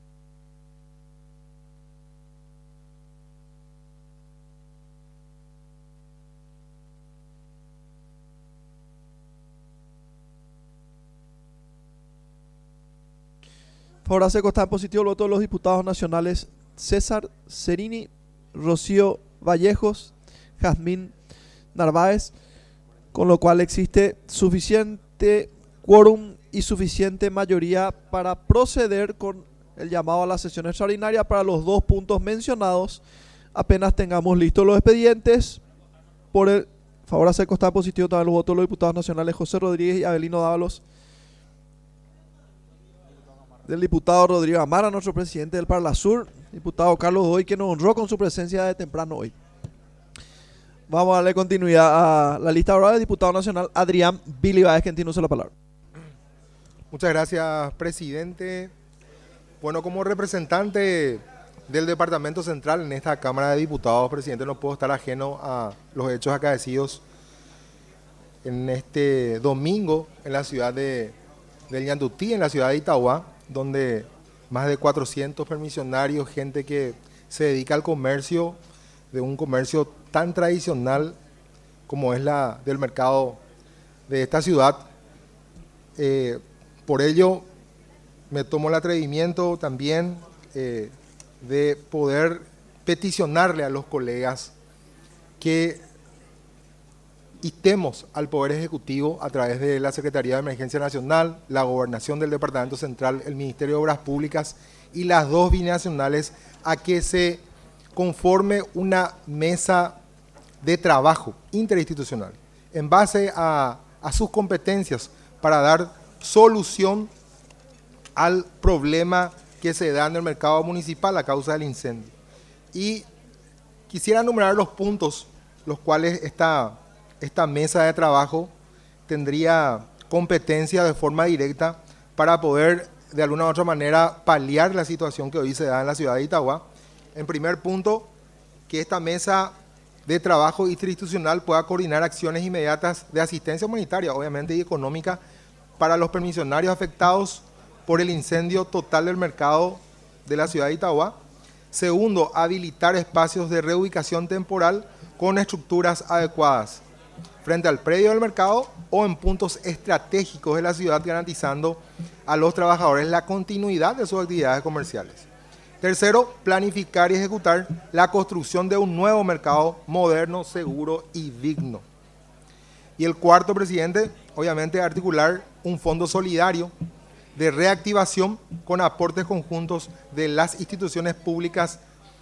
Favorable se consta en positivo el voto de los diputados nacionales César Cerini, Rocío Vallejos, Jazmín Narváez, con lo cual existe suficiente quórum y suficiente mayoría para proceder con el llamado a la sesión extraordinaria para los dos puntos mencionados. Apenas tengamos listos los expedientes, por el favor hacer constar positivo también los votos de los diputados nacionales José Rodríguez y Abelino Dávalos, del diputado Rodrigo Amara, nuestro presidente del Parlasur, diputado Carlos Hoy, que nos honró con su presencia de temprano hoy. Vamos a darle continuidad a la lista oral del diputado nacional Adrián Billy Báez, quien tiene uso de la palabra. Muchas gracias, presidente. Bueno, como representante del Departamento Central en esta Cámara de Diputados, presidente, no puedo estar ajeno a los hechos acaecidos en este domingo en la ciudad de, de Ñandutí, en la ciudad de Itauguá, donde más de cuatrocientos permisionarios, gente que se dedica al comercio, de un comercio tan tradicional como es la del mercado de esta ciudad. Eh, por ello, me tomo el atrevimiento también eh, de poder peticionarle a los colegas que instemos al Poder Ejecutivo a través de la Secretaría de Emergencia Nacional, la Gobernación del Departamento Central, el Ministerio de Obras Públicas y las dos binacionales a que se conforme una mesa de trabajo interinstitucional en base a, a sus competencias para dar solución al problema que se da en el mercado municipal a causa del incendio. Y quisiera enumerar los puntos los cuales esta, esta mesa de trabajo tendría competencia de forma directa para poder de alguna u otra manera paliar la situación que hoy se da en la ciudad de Itauguá. En primer punto, que esta mesa de trabajo interinstitucional pueda coordinar acciones inmediatas de asistencia humanitaria, obviamente y económica, para los permisionarios afectados por el incendio total del mercado de la ciudad de Itauguá. Segundo, habilitar espacios de reubicación temporal con estructuras adecuadas frente al predio del mercado o en puntos estratégicos de la ciudad, garantizando a los trabajadores la continuidad de sus actividades comerciales. Tercero, planificar y ejecutar la construcción de un nuevo mercado moderno, seguro y digno. Y el cuarto, presidente, obviamente articular un fondo solidario de reactivación con aportes conjuntos de las instituciones públicas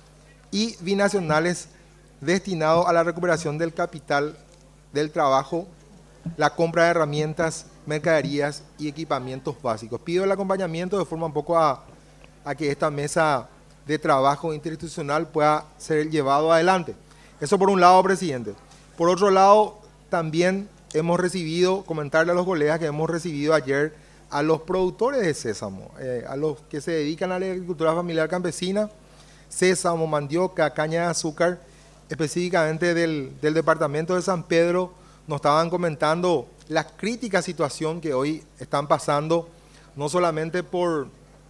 y binacionales destinado a la recuperación del capital del trabajo, la compra de herramientas, mercaderías y equipamientos básicos. Pido el acompañamiento de forma un poco a, a que esta mesa de trabajo interinstitucional pueda ser llevado adelante. Eso por un lado, presidente. Por otro lado, también hemos recibido, comentarle a los colegas que hemos recibido ayer a los productores de sésamo, eh, a los que se dedican a la agricultura familiar campesina, sésamo, mandioca, caña de azúcar, específicamente del, del departamento de San Pedro, nos estaban comentando la crítica situación que hoy están pasando, no solamente por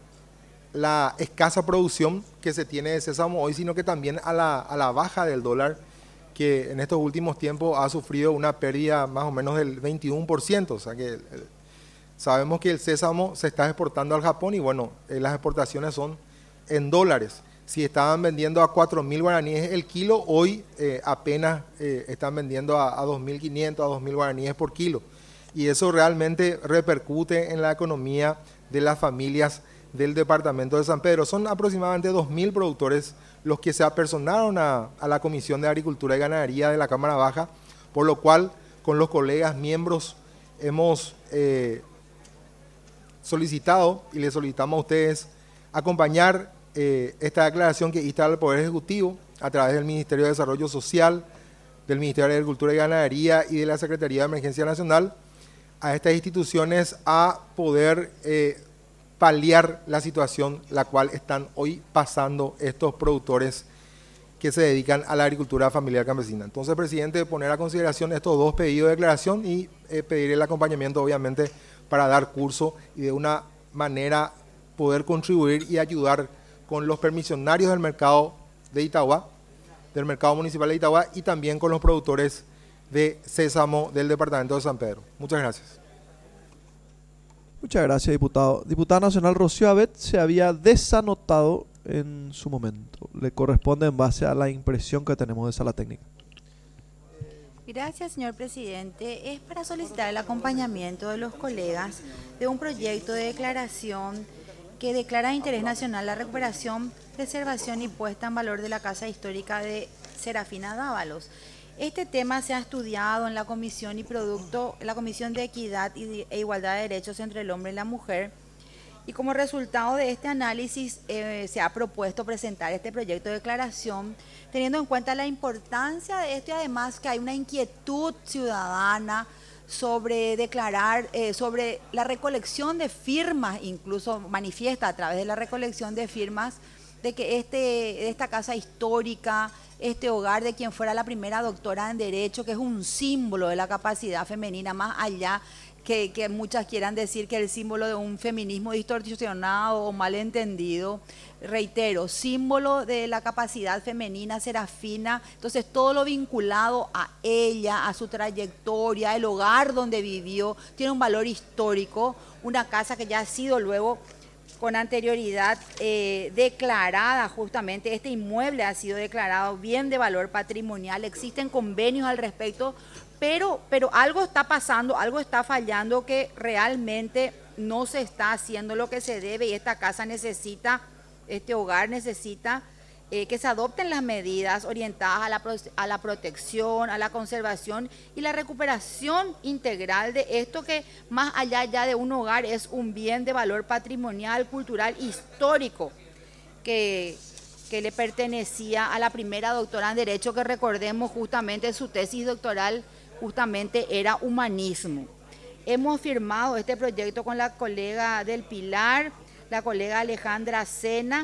la escasa producción que se tiene de sésamo hoy, sino que también a la, a la baja del dólar, que en estos últimos tiempos ha sufrido una pérdida más o menos del veintiuno por ciento, o sea que el, sabemos que el sésamo se está exportando al Japón y bueno, eh, las exportaciones son en dólares. Si estaban vendiendo a cuatro mil guaraníes el kilo, hoy eh, apenas eh, están vendiendo a, a dos mil quinientos, a dos mil guaraníes por kilo. Y eso realmente repercute en la economía de las familias del departamento de San Pedro. Son aproximadamente dos mil productores los que se apersonaron a, a la Comisión de Agricultura y Ganadería de la Cámara Baja, por lo cual con los colegas miembros hemos eh, solicitado y les solicitamos a ustedes acompañar eh, esta declaración que insta al Poder Ejecutivo a través del Ministerio de Desarrollo Social, del Ministerio de Agricultura y Ganadería y de la Secretaría de Emergencia Nacional a estas instituciones a poder eh, paliar la situación la cual están hoy pasando estos productores que se dedican a la agricultura familiar campesina. Entonces, presidente, poner a consideración estos dos pedidos de declaración y eh, pedir el acompañamiento, obviamente, para dar curso y de una manera poder contribuir y ayudar con los permisionarios del mercado de Itauguá, del mercado municipal de Itauguá, y también con los productores de sésamo del departamento de San Pedro. Muchas gracias. Muchas gracias, diputado. Diputada nacional Rocío Abet se había desanotado en su momento. Le corresponde en base a la impresión que tenemos de sala técnica. Gracias, señor presidente. Es para solicitar el acompañamiento de los colegas de un proyecto de declaración que declara de interés nacional la recuperación, preservación y puesta en valor de la Casa Histórica de Serafina Dávalos. Este tema se ha estudiado en la Comisión y Producto, la Comisión de Equidad y e Igualdad de Derechos entre el Hombre y la Mujer, y como resultado de este análisis eh, se ha propuesto presentar este proyecto de declaración, teniendo en cuenta la importancia de esto y además que hay una inquietud ciudadana sobre declarar, eh, sobre la recolección de firmas, incluso manifiesta a través de la recolección de firmas, de que este, esta casa histórica, este hogar de quien fuera la primera doctora en Derecho, que es un símbolo de la capacidad femenina, más allá que, que muchas quieran decir que el símbolo de un feminismo distorsionado o malentendido, reitero, símbolo de la capacidad femenina serafina, entonces todo lo vinculado a ella, a su trayectoria, el hogar donde vivió, tiene un valor histórico, una casa que ya ha sido luego con anterioridad eh, declarada, justamente este inmueble ha sido declarado bien de valor patrimonial, existen convenios al respecto, pero, pero algo está pasando, algo está fallando que realmente no se está haciendo lo que se debe y esta casa necesita, este hogar necesita eh, que se adopten las medidas orientadas a la, a la protección, a la conservación y la recuperación integral de esto que más allá ya de un hogar es un bien de valor patrimonial, cultural, histórico que, que le pertenecía a la primera doctora en Derecho, que recordemos justamente su tesis doctoral justamente era humanismo. Hemos firmado este proyecto con la colega del Pilar, la colega Alejandra Sena,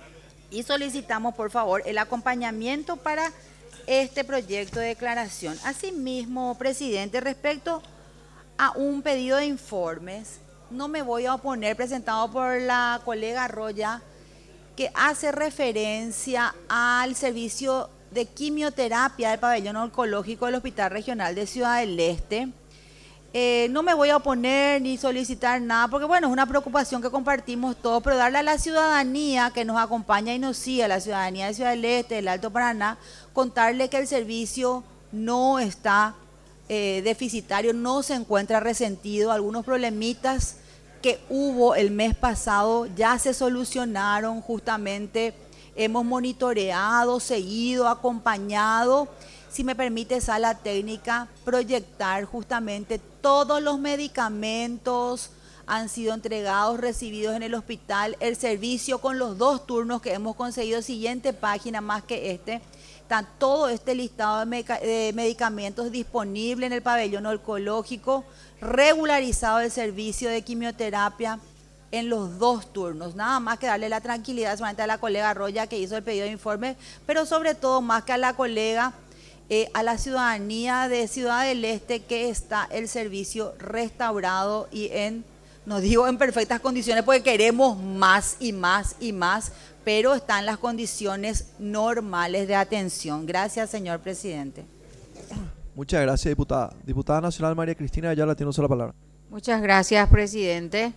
y solicitamos por favor el acompañamiento para este proyecto de declaración. Asimismo, presidente, respecto a un pedido de informes, no me voy a oponer, presentado por la colega Roya, que hace referencia al servicio de quimioterapia del pabellón oncológico del Hospital Regional de Ciudad del Este. Eh, no me voy a oponer ni solicitar nada, porque bueno, es una preocupación que compartimos todos, pero darle a la ciudadanía que nos acompaña y nos sigue, a la ciudadanía de Ciudad del Este, del Alto Paraná, contarle que el servicio no está eh, deficitario, no se encuentra resentido, algunos problemitas que hubo el mes pasado ya se solucionaron justamente, hemos monitoreado, seguido, acompañado, si me permite sala técnica, proyectar justamente todos los medicamentos han sido entregados, recibidos en el hospital, el servicio con los dos turnos que hemos conseguido, siguiente página más que este, está todo este listado de, medica de medicamentos disponible en el pabellón oncológico, regularizado el servicio de quimioterapia en los dos turnos, nada más que darle la tranquilidad solamente a la colega Roya que hizo el pedido de informe, pero sobre todo más que a la colega, Eh, a la ciudadanía de Ciudad del Este, que está el servicio restaurado y en, no digo en perfectas condiciones porque queremos más y más y más, pero está en las condiciones normales de atención. Gracias, señor presidente. Muchas gracias, diputada. Diputada nacional María Cristina Ayala, tiene usted la palabra. Muchas gracias, presidente.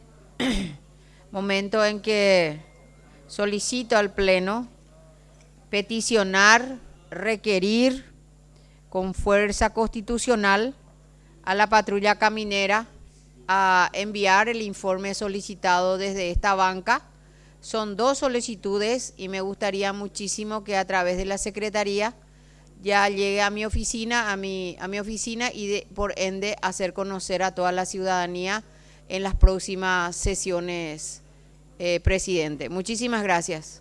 Momento en que solicito al Pleno peticionar, requerir con fuerza constitucional a la patrulla caminera a enviar el informe solicitado desde esta banca. Son dos solicitudes y me gustaría muchísimo que a través de la Secretaría ya llegue a mi oficina, a mi, a mi oficina y de, por ende hacer conocer a toda la ciudadanía en las próximas sesiones, eh, presidente. Muchísimas gracias.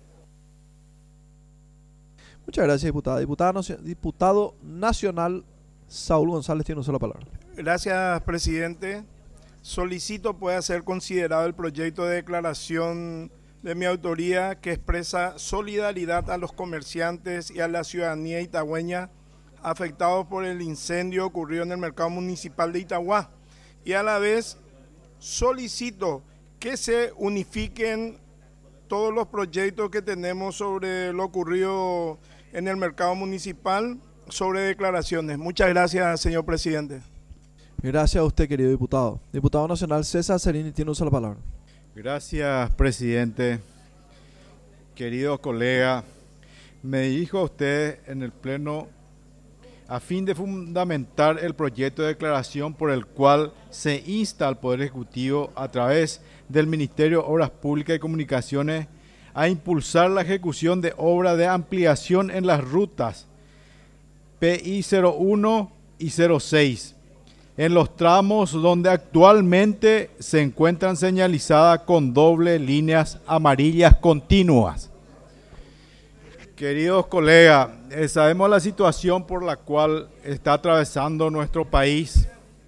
Muchas gracias, diputada. Diputada, diputado nacional Saúl González, tiene usted la palabra. Gracias, presidente. Solicito pueda ser considerado el proyecto de declaración de mi autoría que expresa solidaridad a los comerciantes y a la ciudadanía itagüeña afectados por el incendio ocurrido en el mercado municipal de Itagua, y a la vez solicito que se unifiquen todos los proyectos que tenemos sobre lo ocurrido en el mercado municipal sobre declaraciones. Muchas gracias, señor presidente. Gracias a usted, querido diputado. Diputado nacional César Serini tiene uso de la palabra. Gracias, presidente. Querido colega, me dirijo a usted en el pleno a fin de fundamentar el proyecto de declaración por el cual se insta al Poder Ejecutivo a través del Ministerio de Obras Públicas y Comunicaciones a impulsar la ejecución de obras de ampliación en las rutas P I cero uno y cero seis, en los tramos donde actualmente se encuentran señalizadas con doble líneas amarillas continuas. Queridos colegas, eh, sabemos la situación por la cual está atravesando nuestro país,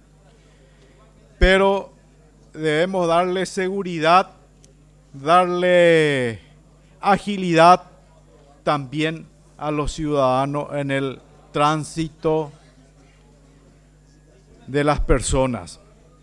pero debemos darle seguridad, darle agilidad también a los ciudadanos en el tránsito de las personas.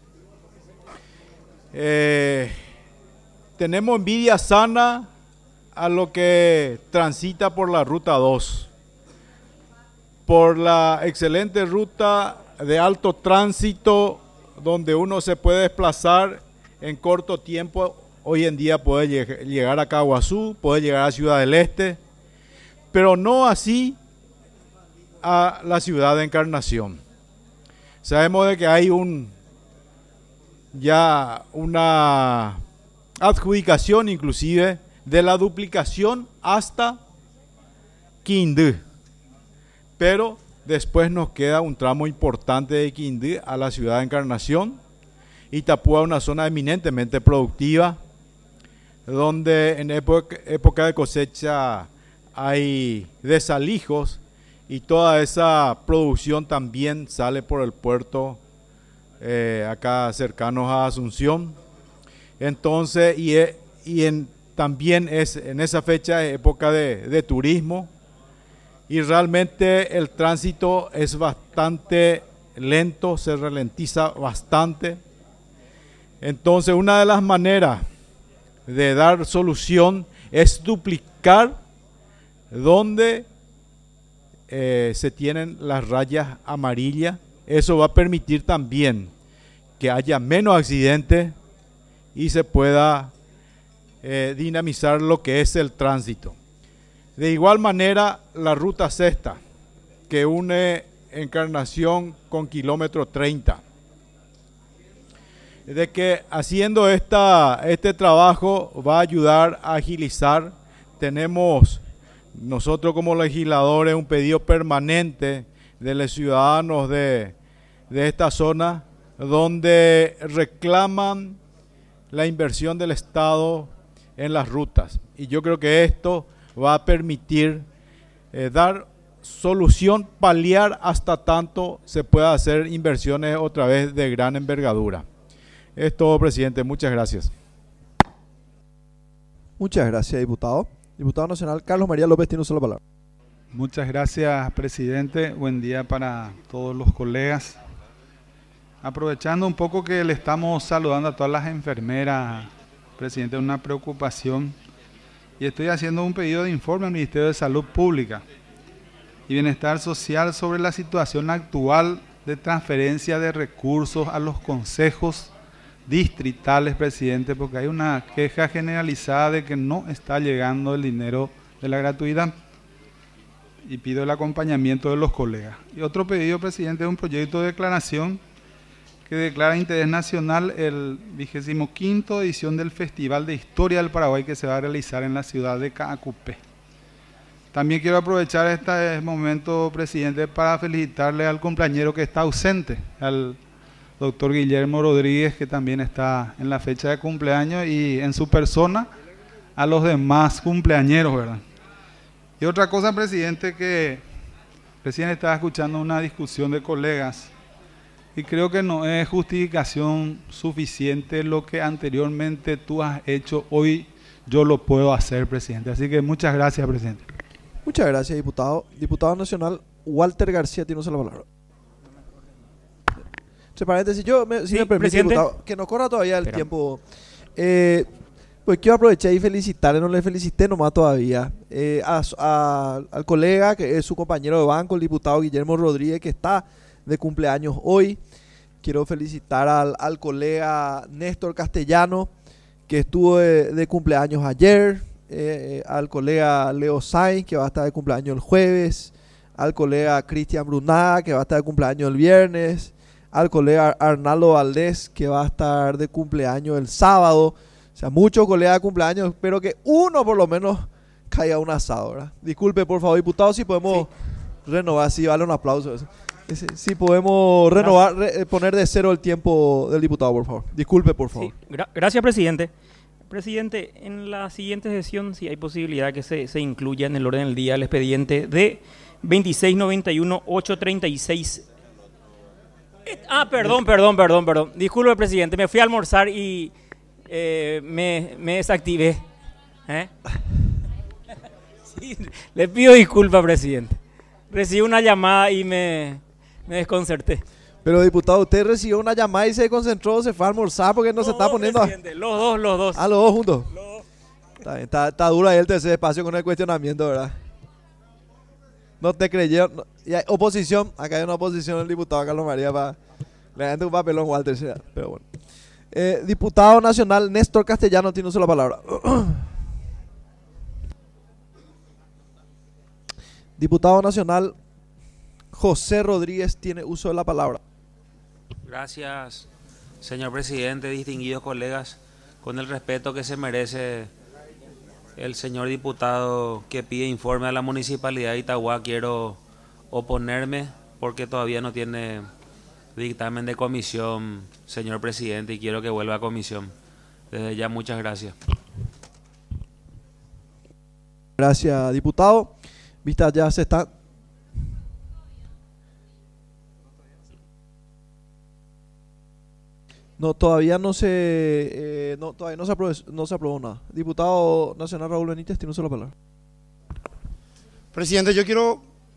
Eh, tenemos envidia sana a lo que transita por la ruta dos, por la excelente ruta de alto tránsito donde uno se puede desplazar en corto tiempo. Hoy en día puede lleg- llegar a Caguazú, puede llegar a Ciudad del Este, pero no así a la ciudad de Encarnación. Sabemos de que hay un ya una adjudicación inclusive de la duplicación hasta Quindú, pero después nos queda un tramo importante de Quindú a la ciudad de Encarnación. Itapúa es una zona eminentemente productiva, donde en época, época de cosecha hay desalijos y toda esa producción también sale por el puerto eh, acá cercanos a Asunción. Entonces, y, y en, también es en esa fecha época de, de turismo, y realmente el tránsito es bastante lento, se ralentiza bastante. Entonces, una de las maneras de dar solución es duplicar donde eh, se tienen las rayas amarillas. Eso va a permitir también que haya menos accidentes y se pueda eh, dinamizar lo que es el tránsito. De igual manera, la ruta sexta, que une Encarnación con kilómetro treinta. De que haciendo esta, este trabajo va a ayudar a agilizar. Tenemos nosotros como legisladores un pedido permanente de los ciudadanos de, de esta zona, donde reclaman la inversión del Estado en las rutas. Y yo creo que esto va a permitir eh, dar solución, paliar hasta tanto se pueda hacer inversiones otra vez de gran envergadura. Es todo, presidente. Muchas gracias. Muchas gracias, diputado. Diputado nacional Carlos María López tiene uso de la palabra. Muchas gracias, presidente. Buen día para todos los colegas. Aprovechando un poco que le estamos saludando a todas las enfermeras, presidente, una preocupación, y estoy haciendo un pedido de informe al Ministerio de Salud Pública y Bienestar Social sobre la situación actual de transferencia de recursos a los consejos distritales, presidente, porque hay una queja generalizada de que no está llegando el dinero de la gratuidad, y pido el acompañamiento de los colegas. Y otro pedido, presidente, es un proyecto de declaración que declara interés nacional el vigésimo quinto edición del Festival de Historia del Paraguay que se va a realizar en la ciudad de Caacupé. También quiero aprovechar este momento, presidente, para felicitarle al cumpleañero que está ausente, al doctor Guillermo Rodríguez, que también está en la fecha de cumpleaños, y en su persona a los demás cumpleañeros, ¿verdad? Y otra cosa, presidente, que recién estaba escuchando una discusión de colegas y creo que no es justificación suficiente lo que anteriormente tú has hecho hoy yo lo puedo hacer, presidente. Así que muchas gracias, presidente. Muchas gracias, diputado. Diputado nacional Walter García tiene la palabra. Entre paréntesis, yo, me, si sí, me permite, presidente. diputado, que nos corra todavía el Espera. tiempo. Eh, pues quiero aprovechar y felicitarle, no le felicité nomás todavía, eh, a, a- al colega que es su compañero de banco, el diputado Guillermo Rodríguez, que está de cumpleaños hoy. Quiero felicitar al, al colega Néstor Castellano, que estuvo de, de cumpleaños ayer, eh, eh, al colega Leo Sainz, que va a estar de cumpleaños el jueves, al colega Cristian Brunaga, que va a estar de cumpleaños el viernes, al colega Arnaldo Valdés, que va a estar de cumpleaños el sábado. O sea, muchos colegas de cumpleaños, espero que uno por lo menos caiga un asado, ¿verdad? Disculpe, por favor, diputado, si podemos renovar, sí, vale un aplauso eso. Ese- Si podemos renovar, re- eh, poner de cero el tiempo del diputado, por favor. Disculpe, por favor. Sí, gra- gracias, presidente. Presidente, en la siguiente sesión, si hay posibilidad que se, se incluya en el orden del día el expediente de veintiséis noventa y uno, ochocientos treinta y seis. Eh, Ah, perdón, perdón, perdón, perdón. Disculpe, presidente, me fui a almorzar y eh, me, me desactivé. ¿Eh? Sí, le pido disculpas, presidente. Recibí una llamada y me, me desconcerté. Pero, diputado, usted recibió una llamada y se concentró, se fue a almorzar porque no se está poniendo a... Presidente, los dos, los dos. Ah, los dos juntos. Está, bien, está, está duro ahí el tercer espacio con el cuestionamiento, ¿verdad? No te creyeron. no- y hay oposición, acá hay una oposición del diputado Carlos María para... Le dan un papelón, Walter, sí, pero bueno. Eh, diputado nacional Néstor Castellano tiene uso de la palabra. Diputado nacional José Rodríguez tiene uso de la palabra. Gracias, señor presidente, distinguidos colegas, con el respeto que se merece el señor diputado que pide informe a la Municipalidad de Itagua, quiero oponerme porque todavía no tiene dictamen de comisión, señor presidente, y quiero que vuelva a comisión. Desde ya, muchas gracias. Gracias, diputado. Vista ya se está... No, todavía no se, eh, no, todavía no se aprobó, no se aprobó nada. Diputado nacional Raúl Benítez tiene una sola palabra. Presidente, yo quiero...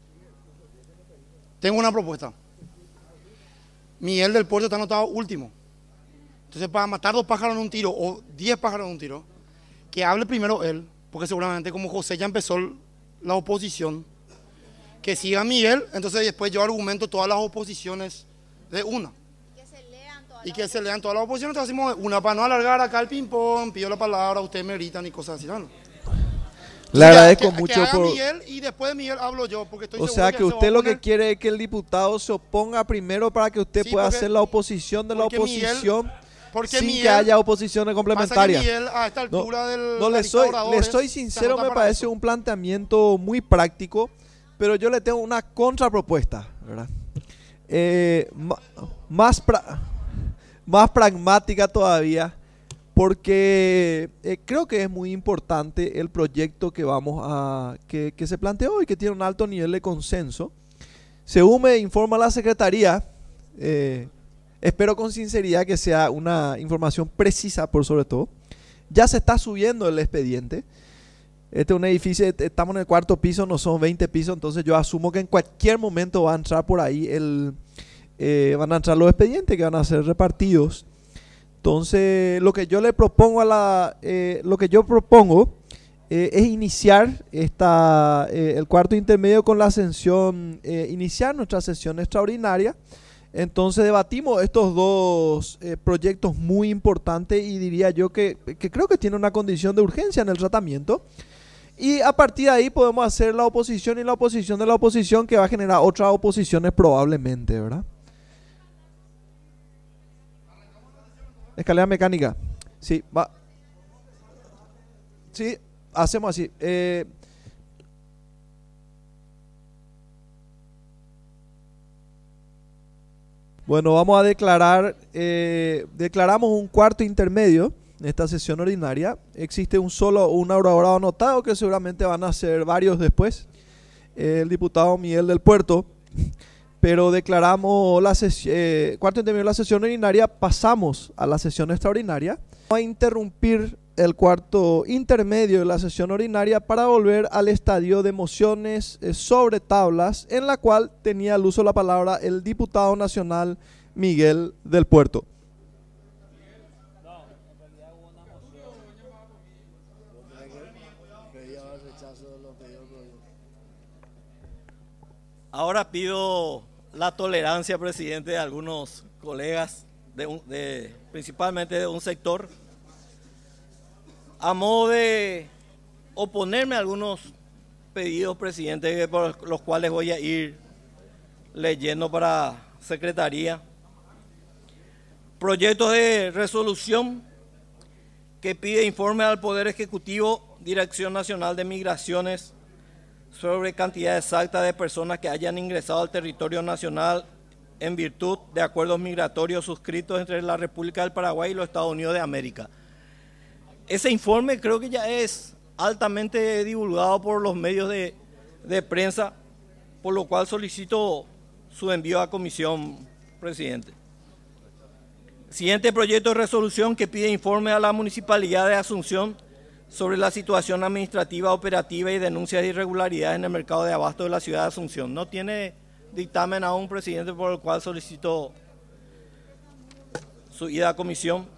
Tengo una propuesta. Miguel del Puerto está anotado último. Entonces, para matar dos pájaros en un tiro, o diez pájaros en un tiro, que hable primero él, porque seguramente como José ya empezó la oposición, que siga Miguel, entonces después yo argumento todas las oposiciones de una. Y que se lean todas las oposiciones, entonces hacemos una para no alargar acá el ping-pong, pido la palabra, ustedes me gritan y cosas así, ¿no? Le O sea, agradezco que, mucho que haga por... Miguel y después de Miguel hablo yo, porque estoy O seguro sea que que él se va usted a lo que oponer. quiere es que el diputado se oponga primero para que usted Sí, pueda porque- hacer la oposición de la porque Miguel- oposición porque sin que Miguel- haya oposiciones complementarias. Pasa que Miguel, a esta altura del No, le la lista soy, de le oradores, soy se sincero, anota me para parece un planteamiento muy práctico, pero yo le tengo una contrapropuesta, ¿verdad? Eh, ma- más, pra- más pragmática todavía, porque eh, creo que es muy importante el proyecto que vamos a que, que se planteó y que tiene un alto nivel de consenso. Según me informa la Secretaría, eh, espero con sinceridad que sea una información precisa por sobre todo, ya se está subiendo el expediente. Este es un edificio, estamos en el cuarto piso, no son veinte pisos, entonces yo asumo que en cualquier momento va a entrar por ahí el, eh, van a entrar los expedientes que van a ser repartidos. Entonces, lo que yo le propongo a la, eh, lo que yo propongo eh, es iniciar esta, eh, el cuarto intermedio con la sesión, eh, iniciar nuestra sesión extraordinaria. Entonces debatimos estos dos eh, proyectos muy importantes y diría yo que, que creo que tiene una condición de urgencia en el tratamiento. Y a partir de ahí podemos hacer la oposición y la oposición de la oposición que va a generar otras oposiciones probablemente, ¿verdad? Escalera mecánica. Sí, va. Sí, hacemos así. Eh, bueno, vamos a declarar, eh, declaramos un cuarto intermedio en esta sesión ordinaria. Existe un solo, un orador anotado que seguramente van a ser varios después. Eh, el diputado Miguel del Puerto. Pero declaramos la sesión, eh, cuarto intermedio de la sesión ordinaria, pasamos a la sesión extraordinaria. Vamos a interrumpir el cuarto intermedio de la sesión ordinaria para volver al estadio de mociones eh, sobre tablas, en la cual tenía al uso la palabra el diputado nacional Miguel del Puerto. Ahora pido la tolerancia, presidente, de algunos colegas, de un, de, principalmente de un sector, a modo de oponerme a algunos pedidos, presidente, por los cuales voy a ir leyendo para Secretaría. Proyectos de resolución que pide informe al Poder Ejecutivo, Dirección Nacional de Migraciones, sobre cantidad exacta de personas que hayan ingresado al territorio nacional en virtud de acuerdos migratorios suscritos entre la República del Paraguay y los Estados Unidos de América. Ese informe creo que ya es altamente divulgado por los medios de, de prensa, por lo cual solicito su envío a comisión, presidente. Siguiente proyecto de resolución que pide informe a la Municipalidad de Asunción sobre la situación administrativa, operativa y denuncias de irregularidades en el mercado de abasto de la ciudad de Asunción. No tiene dictamen aún, presidente, por el cual solicito su ida a comisión.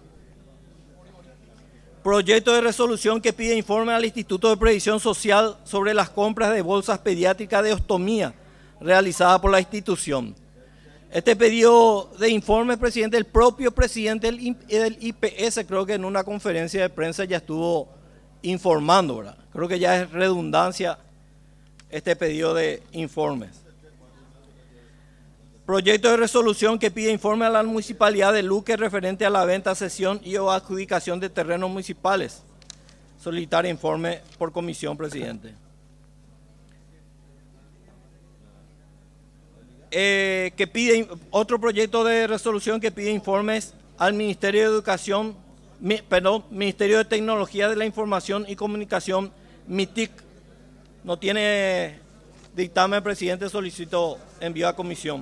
Proyecto de resolución que pide informe al Instituto de Previsión Social sobre las compras de bolsas pediátricas de ostomía realizadas por la institución. Este pedido de informe, presidente, el propio presidente del I P S, creo que en una conferencia de prensa ya estuvo informando, ¿verdad? Creo que ya es redundancia este pedido de informes. Proyecto de resolución que pide informe a la Municipalidad de Luque referente a la venta, cesión y o adjudicación de terrenos municipales. Solicitar informe por comisión, presidente. Eh, que pide otro proyecto de resolución que pide informes al Ministerio de Educación, mi, perdón, Ministerio de Tecnología de la Información y Comunicación, MITIC. No tiene dictamen, presidente, solicito envío a comisión.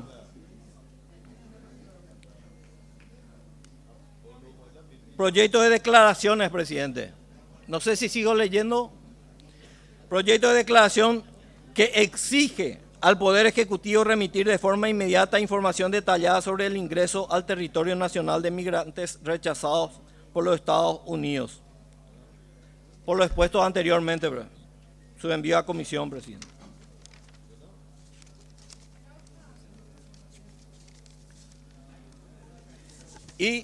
Proyecto de declaraciones, presidente. No sé si sigo leyendo. Proyecto de declaración que exige al Poder Ejecutivo remitir de forma inmediata información detallada sobre el ingreso al territorio nacional de migrantes rechazados por los Estados Unidos. Por lo expuesto anteriormente, su envío a comisión, presidente. Y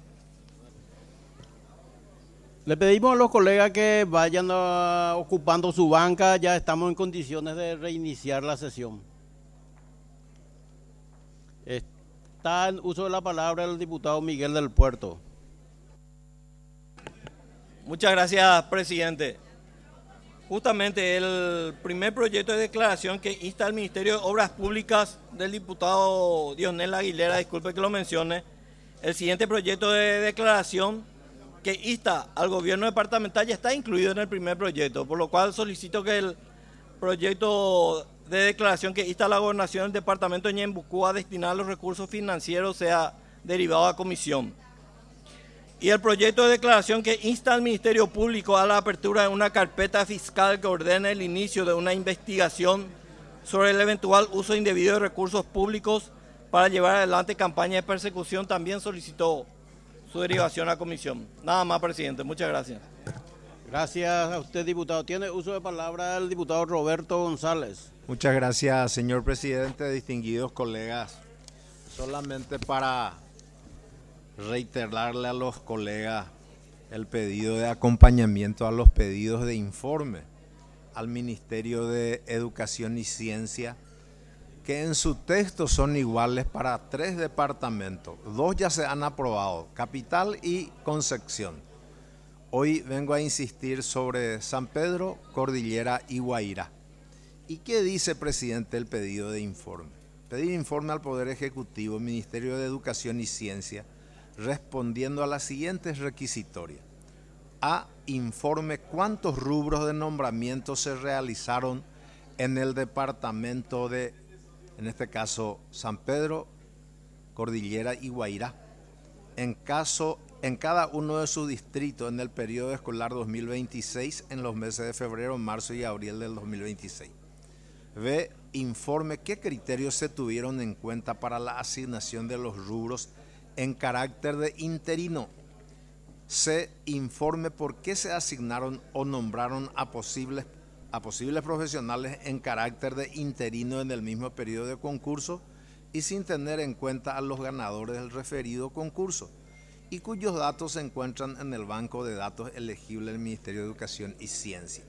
le pedimos a los colegas que vayan a, ocupando su banca, ya estamos en condiciones de reiniciar la sesión. Está en uso de la palabra el diputado Miguel del Puerto. Muchas gracias, presidente. Justamente el primer proyecto de declaración que insta al Ministerio de Obras Públicas del diputado Diosnel Aguilera, disculpe que lo mencione, el siguiente proyecto de declaración que insta al gobierno departamental ya está incluido en el primer proyecto, por lo cual solicito que el proyecto de declaración que insta a la gobernación del departamento de Ñembucú a destinar los recursos financieros sea derivado a comisión. Y el proyecto de declaración que insta al Ministerio Público a la apertura de una carpeta fiscal que ordene el inicio de una investigación sobre el eventual uso indebido de recursos públicos para llevar adelante campaña de persecución, también solicitó su derivación a comisión. Nada más, presidente. Muchas gracias. Gracias a usted, diputado. Tiene uso de palabra el diputado Roberto González. Muchas gracias, señor presidente, distinguidos colegas. Solamente para reiterarle a los colegas el pedido de acompañamiento a los pedidos de informe al Ministerio de Educación y Ciencia, que en su texto son iguales para tres departamentos. Dos ya se han aprobado, Capital y Concepción. Hoy vengo a insistir sobre San Pedro, Cordillera y Guairá. ¿Y qué dice, presidente, el pedido de informe? Pedir informe al Poder Ejecutivo, Ministerio de Educación y Ciencia, respondiendo a las siguientes requisitorias. A, informe cuántos rubros de nombramiento se realizaron en el departamento de, en este caso, San Pedro, Cordillera y Guairá. En caso en cada uno de sus distritos en el periodo escolar dos mil veintiséis en los meses de febrero, marzo y abril del dos mil veintiséis. B. Informe qué criterios se tuvieron en cuenta para la asignación de los rubros en carácter de interino. C. Informe por qué se asignaron o nombraron a posibles, a posibles profesionales en carácter de interino en el mismo periodo de concurso y sin tener en cuenta a los ganadores del referido concurso, y cuyos datos se encuentran en el banco de datos elegible del Ministerio de Educación y Ciencia.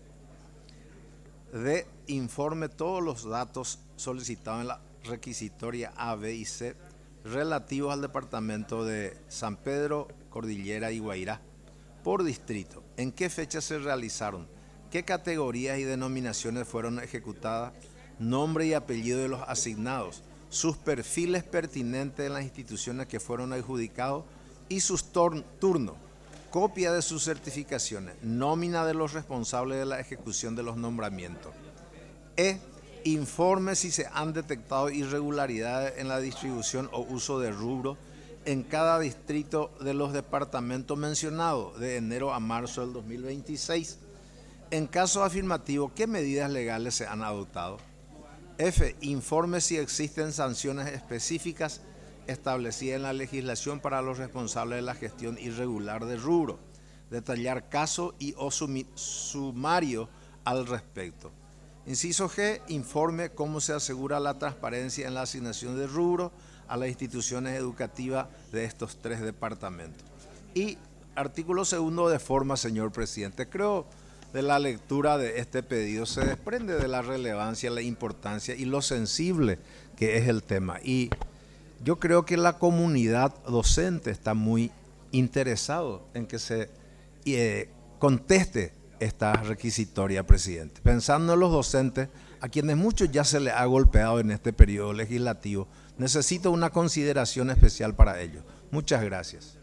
D. Informe todos los datos solicitados en la requisitoria A, B y C relativos al departamento de San Pedro, Cordillera y Guairá por distrito, en qué fecha se realizaron, qué categorías y denominaciones fueron ejecutadas, nombre y apellido de los asignados, sus perfiles pertinentes en las instituciones que fueron adjudicados y sus turnos, copia de sus certificaciones, nómina de los responsables de la ejecución de los nombramientos. E. Informe si se han detectado irregularidades en la distribución o uso de rubro en cada distrito de los departamentos mencionados de enero a marzo del dos mil veintiséis. En caso afirmativo, ¿qué medidas legales se han adoptado? F. Informe si existen sanciones específicas establecida en la legislación para los responsables de la gestión irregular de rubro, detallar caso y o sumario al respecto. Inciso G, informe cómo se asegura la transparencia en la asignación de rubro a las instituciones educativas de estos tres departamentos. Y artículo segundo de forma, señor presidente, creo de la lectura de este pedido se desprende de la relevancia, la importancia y lo sensible que es el tema. Y yo creo que la comunidad docente está muy interesado en que se eh, conteste esta requisitoria, presidente. Pensando en los docentes, a quienes muchos ya se les ha golpeado en este periodo legislativo, necesito una consideración especial para ellos. Muchas gracias.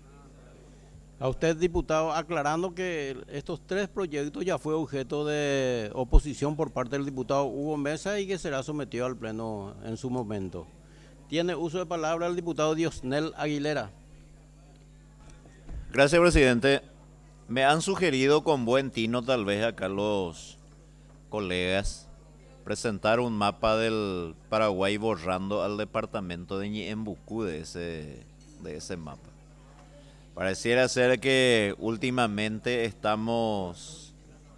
A usted, diputado, aclarando que estos tres proyectos ya fue objeto de oposición por parte del diputado Hugo Mesa y que será sometido al Pleno en su momento. Tiene uso de palabra el diputado Diosnel Aguilera. Gracias, presidente. Me han sugerido con buen tino, tal vez acá los colegas, presentar un mapa del Paraguay borrando al departamento de Ñeembucú de ese, de ese mapa. Pareciera ser que últimamente estamos,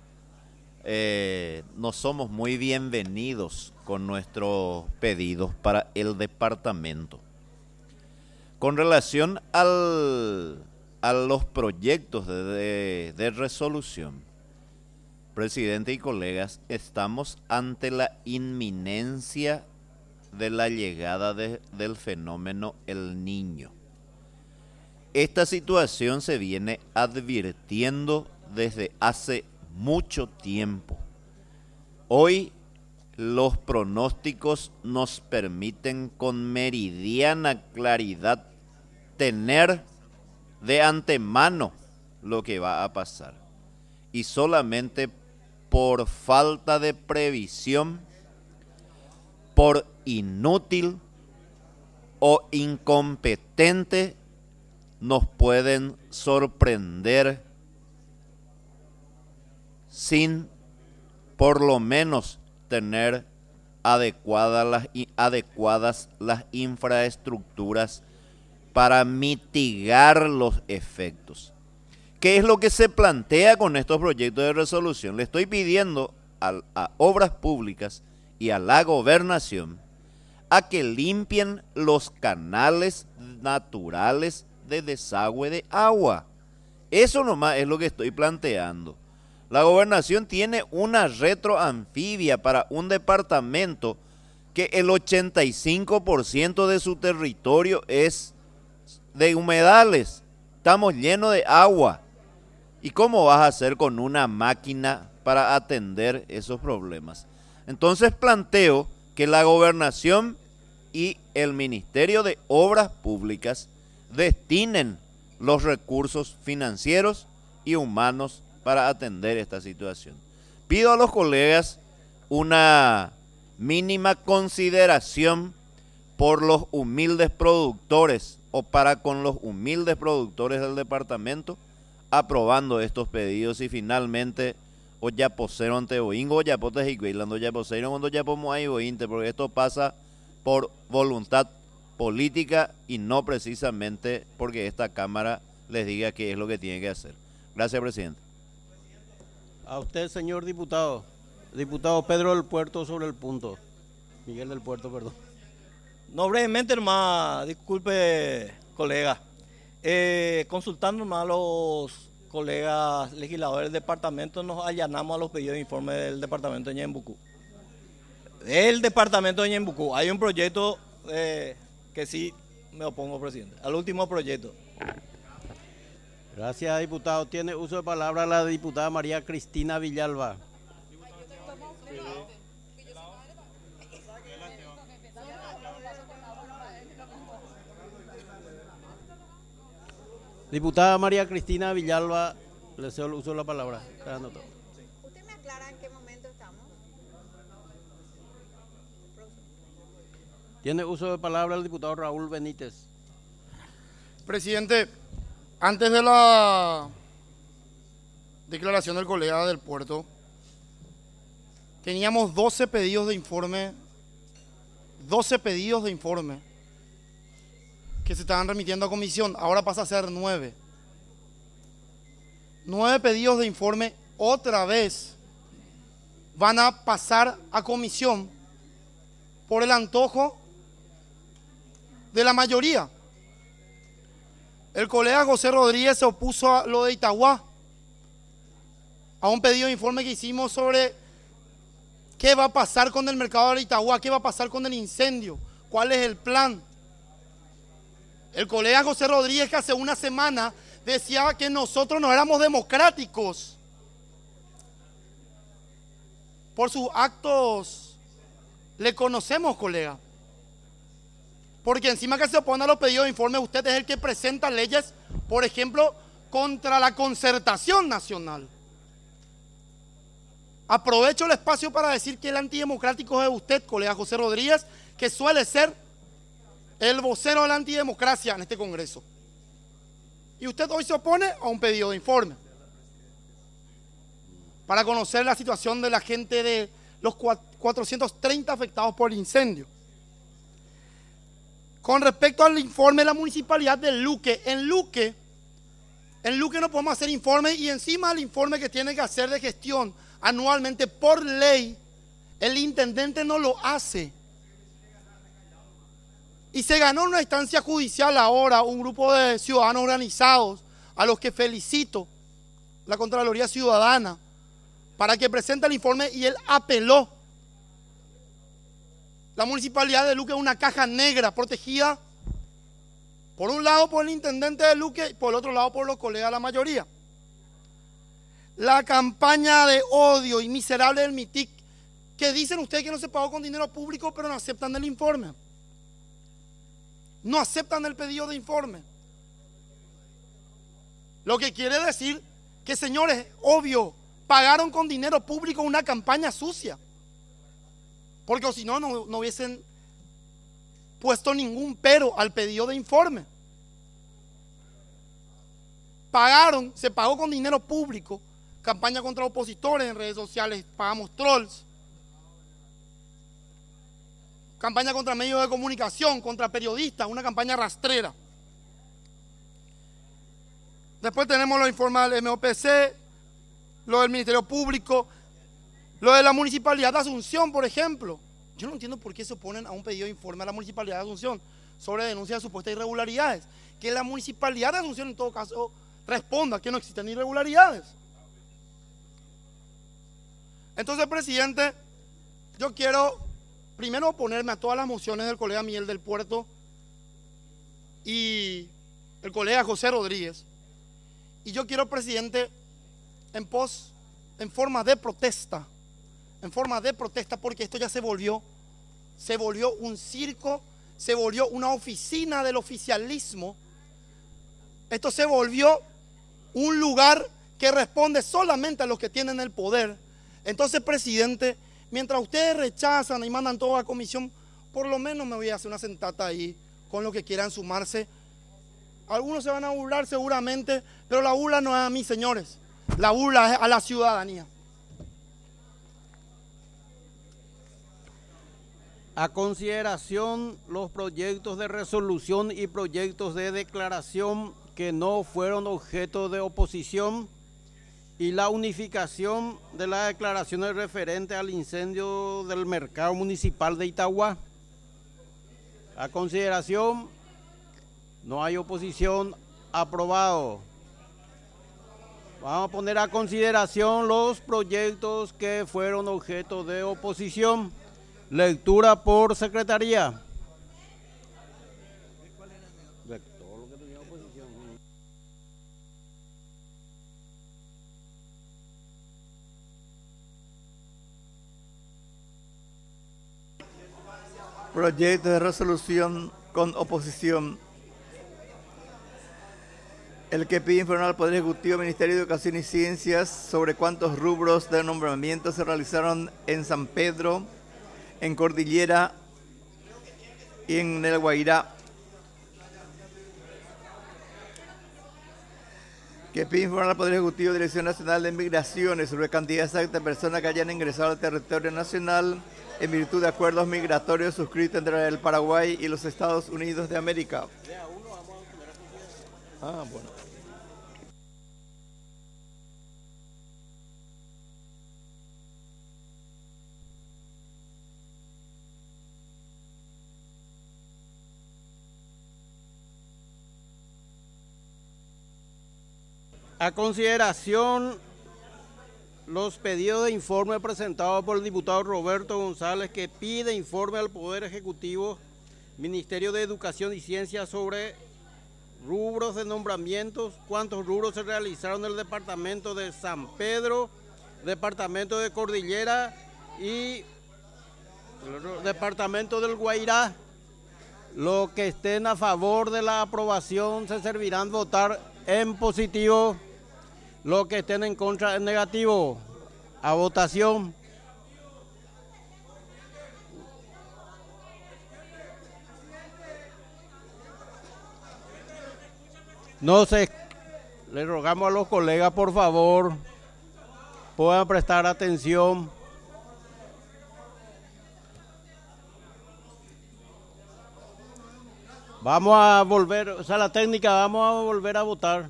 eh, no somos muy bienvenidos con nuestros pedidos para el departamento. Con relación al, a los proyectos de, de, de resolución, presidente y colegas, estamos ante la inminencia de la llegada de, del fenómeno El Niño. Esta situación se viene advirtiendo desde hace mucho tiempo. Hoy los pronósticos nos permiten con meridiana claridad tener de antemano lo que va a pasar. Y solamente por falta de previsión, por inútil o incompetente, nos pueden sorprender sin por lo menos tener adecuadas las, adecuadas las infraestructuras para mitigar los efectos. ¿Qué es lo que se plantea con estos proyectos de resolución? Le estoy pidiendo a, a Obras Públicas y a la Gobernación a que limpien los canales naturales de desagüe de agua. Eso nomás es lo que estoy planteando. La Gobernación tiene una retroanfibia para un departamento que el ochenta y cinco por ciento de su territorio es de humedales. Estamos llenos de agua. ¿Y cómo vas a hacer con una máquina para atender esos problemas? Entonces planteo que la Gobernación y el Ministerio de Obras Públicas destinen los recursos financieros y humanos para atender esta situación. Pido a los colegas una mínima consideración por los humildes productores o para con los humildes productores del departamento, aprobando estos pedidos y finalmente o ya posero ante Boingo o ya potes y cuilando ya posero cuando ya pomo ahí bointe, porque esto pasa por voluntad política y no precisamente porque esta Cámara les diga qué es lo que tiene que hacer. Gracias, presidente. A usted, señor diputado. Diputado Pedro del Puerto sobre el punto. Miguel del Puerto, perdón. No, brevemente, hermano, disculpe, colega. Eh, consultando más a los colegas legisladores del departamento, nos allanamos a los pedidos de informe del departamento de Ñembucú. Del departamento de Ñembucú hay un proyecto eh, que sí me opongo, presidente, al último proyecto. Gracias, diputado. Tiene uso de palabra la diputada María Cristina Villalba. Diputada María Cristina Villalba, le cedo el uso de la palabra. ¿Usted me aclara en qué momento estamos? Tiene uso de palabra el diputado Raúl Benítez. Presidente, antes de la declaración del colega del puerto, teníamos doce pedidos de informe, doce pedidos de informe que se estaban remitiendo a comisión, ahora pasa a ser nueve. Nueve pedidos de informe otra vez van a pasar a comisión por el antojo de la mayoría. El colega José Rodríguez se opuso a lo de Itagua, a un pedido de informe que hicimos sobre qué va a pasar con el mercado de Itagua, qué va a pasar con el incendio, cuál es el plan. El colega José Rodríguez, que hace una semana decía que nosotros no éramos democráticos por sus actos, le conocemos, colega. Porque encima que se opone a los pedidos de informe, usted es el que presenta leyes, por ejemplo, contra la concertación nacional. Aprovecho el espacio para decir que el antidemocrático es usted, colega José Rodríguez, que suele ser el vocero de la antidemocracia en este Congreso. Y usted hoy se opone a un pedido de informe para conocer la situación de la gente de los cuatrocientos treinta afectados por el incendio. Con respecto al informe de la municipalidad de Luque, en Luque, en Luque no podemos hacer informe y encima del informe que tiene que hacer de gestión anualmente por ley, el intendente no lo hace. Y se ganó en una instancia judicial ahora un grupo de ciudadanos organizados, a los que felicito, la Contraloría Ciudadana, para que presente el informe y él apeló. La municipalidad de Luque es una caja negra protegida, por un lado por el intendente de Luque y por el otro lado por los colegas de la mayoría. La campaña de odio y miserable del MITIC, que dicen ustedes que no se pagó con dinero público, pero no aceptan el informe. No aceptan el pedido de informe. Lo que quiere decir que, señores, obvio, pagaron con dinero público una campaña sucia. Porque si no, no, no hubiesen puesto ningún pero al pedido de informe. Pagaron, se pagó con dinero público, campaña contra opositores en redes sociales, pagamos trolls. Campaña contra medios de comunicación, contra periodistas, una campaña rastrera. Después tenemos los informes del M O P C, lo del Ministerio Público, lo de la Municipalidad de Asunción, por ejemplo. Yo no entiendo por qué se oponen a un pedido de informe a la Municipalidad de Asunción sobre denuncia de supuestas irregularidades. Que la Municipalidad de Asunción en todo caso responda que no existen irregularidades. Entonces, presidente, yo quiero primero oponerme a todas las mociones del colega Miguel del Puerto y el colega José Rodríguez. Y yo quiero, presidente, en pos, en forma de protesta, en forma de protesta, porque esto ya se volvió, se volvió un circo, se volvió una oficina del oficialismo. Esto se volvió un lugar que responde solamente a los que tienen el poder. Entonces, presidente, mientras ustedes rechazan y mandan todo a comisión, por lo menos me voy a hacer una sentata ahí con los que quieran sumarse Algunos se van a burlar seguramente, pero la burla no es a mí, señores. La burla es a la ciudadanía. A consideración los proyectos de resolución y proyectos de declaración que no fueron objeto de oposición y la unificación de las declaraciones referentes al incendio del mercado municipal de Itagua. A consideración, no hay oposición, aprobado. Vamos a poner a consideración los proyectos que fueron objeto de oposición. Lectura por secretaría. Proyecto de resolución con oposición. El que pide informar al Poder Ejecutivo, Ministerio de Educación y Ciencias sobre cuántos rubros de nombramiento se realizaron en San Pedro, en Cordillera y en el Guairá. Que pide informar al Poder Ejecutivo, Dirección Nacional de Migraciones sobre cantidad exacta de personas que hayan ingresado al territorio nacional en virtud de acuerdos migratorios suscritos entre el Paraguay y los Estados Unidos de América. Ah, bueno. A consideración los pedidos de informe presentados por el diputado Roberto González, que pide informe al Poder Ejecutivo, Ministerio de Educación y Ciencia sobre rubros de nombramientos, cuántos rubros se realizaron en el departamento de San Pedro, departamento de Cordillera y el departamento del Guairá. Los que estén a favor de la aprobación se servirán votar en positivo. Los que estén en contra en negativo. A votación. No sé, le rogamos a los colegas, por favor, puedan prestar atención. Vamos a volver, o sea, la técnica, vamos a volver a votar.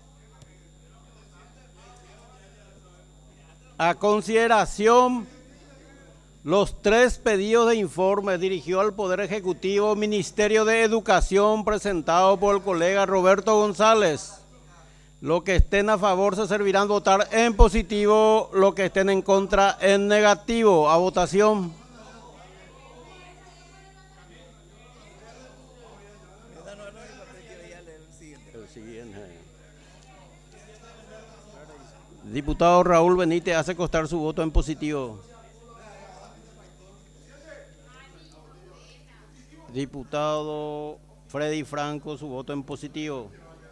A consideración, los tres pedidos de informe dirigidos al Poder Ejecutivo, Ministerio de Educación, presentado por el colega Roberto González. Los que estén a favor se servirán votar en positivo, los que estén en contra en negativo. A votación. El siguiente. Diputado Raúl Benítez hace constar su voto en positivo. Diputado Freddy Franco, su voto en positivo.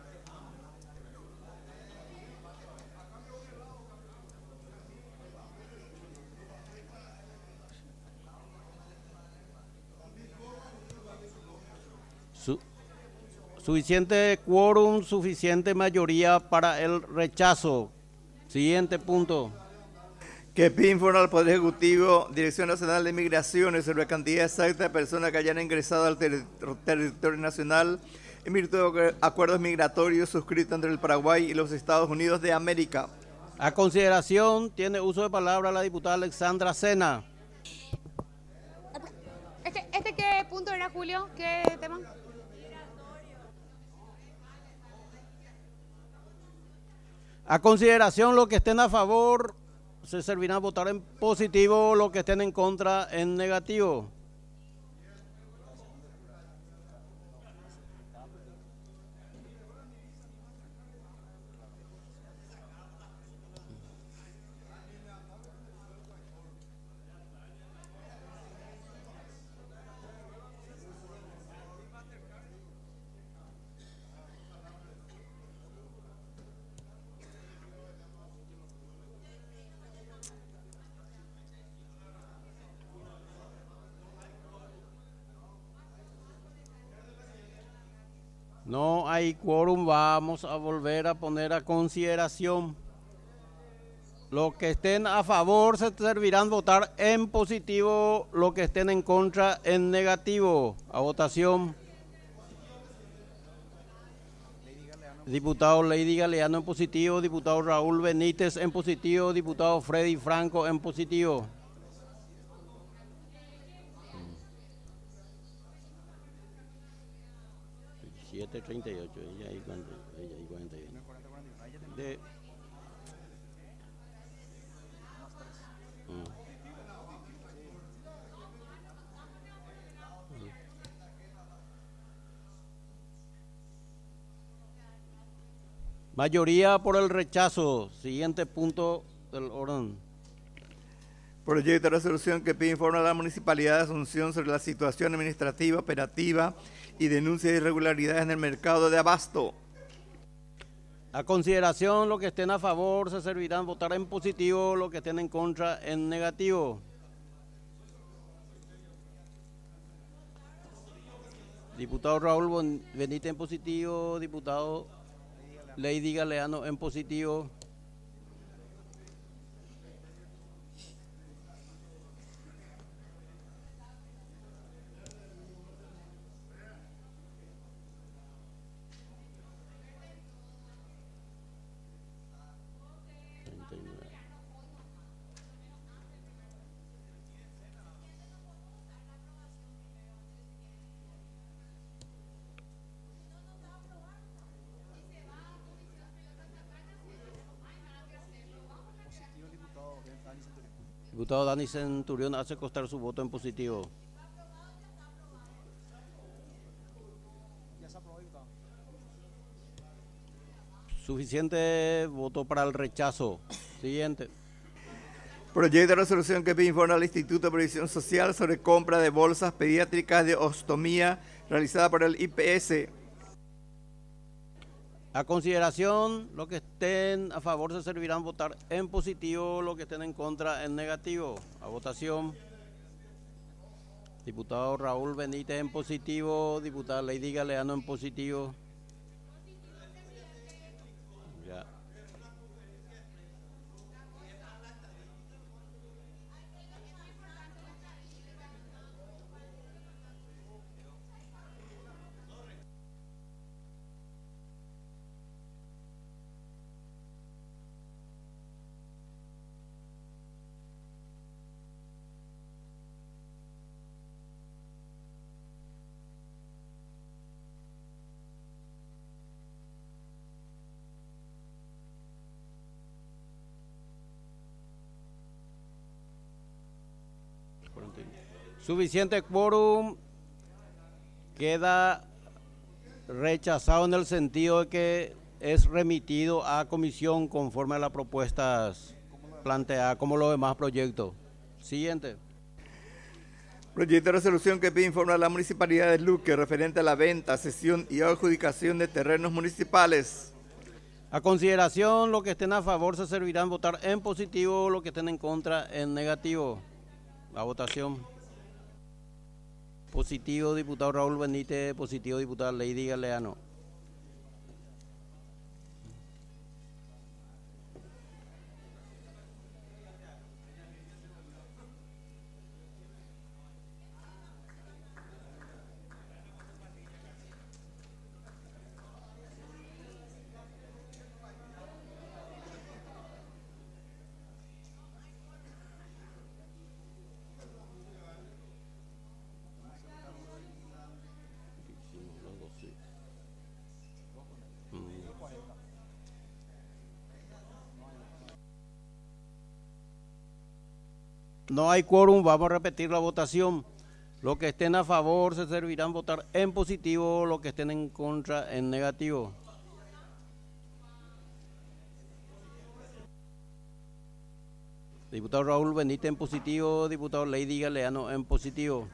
Su, suficiente quórum, suficiente mayoría para el rechazo. Siguiente punto. Que pide informar al Poder Ejecutivo, Dirección Nacional de Migraciones sobre la cantidad exacta de personas que hayan ingresado al ter territorio nacional en virtud de acuerdos migratorios suscritos entre el Paraguay y los Estados Unidos de América. A consideración, tiene uso de palabra la diputada Alexandra Sena. ¿Este, este qué punto era, Julio? ¿Qué tema? A consideración, los que estén a favor se servirán a votar en positivo, los que estén en contra en negativo. No hay quórum, vamos a volver a poner a consideración. Los que estén a favor se servirán votar en positivo, los que estén en contra en negativo. A votación. Diputado Lady Galeano en positivo, diputado Raúl Benítez en positivo, diputado Freddy Franco en positivo. siete treinta y ocho, ella ahí cuarenta y uno. De... Mm. Mayoría por el rechazo. Siguiente punto del orden. Proyecto de resolución que pide informe a la Municipalidad de Asunción sobre la situación administrativa, operativa y denuncia de irregularidades en el mercado de abasto. A consideración, los que estén a favor se servirán votar en positivo, los que estén en contra en negativo. Diputado Raúl Benítez en positivo, diputado Lady Galeano en positivo. Diputado Dani Centurión hace constar su voto en positivo. Suficiente voto para el rechazo. Siguiente. Proyecto de resolución que pide informe al Instituto de Previsión Social sobre compra de bolsas pediátricas de ostomía realizada por el I P S. A consideración, los que estén a favor se servirán votar en positivo, los que estén en contra en negativo. A votación. Diputado Raúl Benítez en positivo, diputada Lady Galeano en positivo. Ya. Suficiente quórum. Queda rechazado en el sentido de que es remitido a comisión conforme a las propuestas planteadas como los demás proyectos. Siguiente. Proyecto de resolución que pide informe a la Municipalidad de Luque referente a la venta, cesión y adjudicación de terrenos municipales. A consideración, los que estén a favor se servirán votar en positivo, los que estén en contra en negativo. A votación. Positivo, diputado Raúl Benítez. Positivo, diputada Lady Galeano. No hay quórum, vamos a repetir la votación. Los que estén a favor se servirán votar en positivo, los que estén en contra en negativo. Diputado Raúl Benítez en positivo, diputado Lady Galeano en positivo.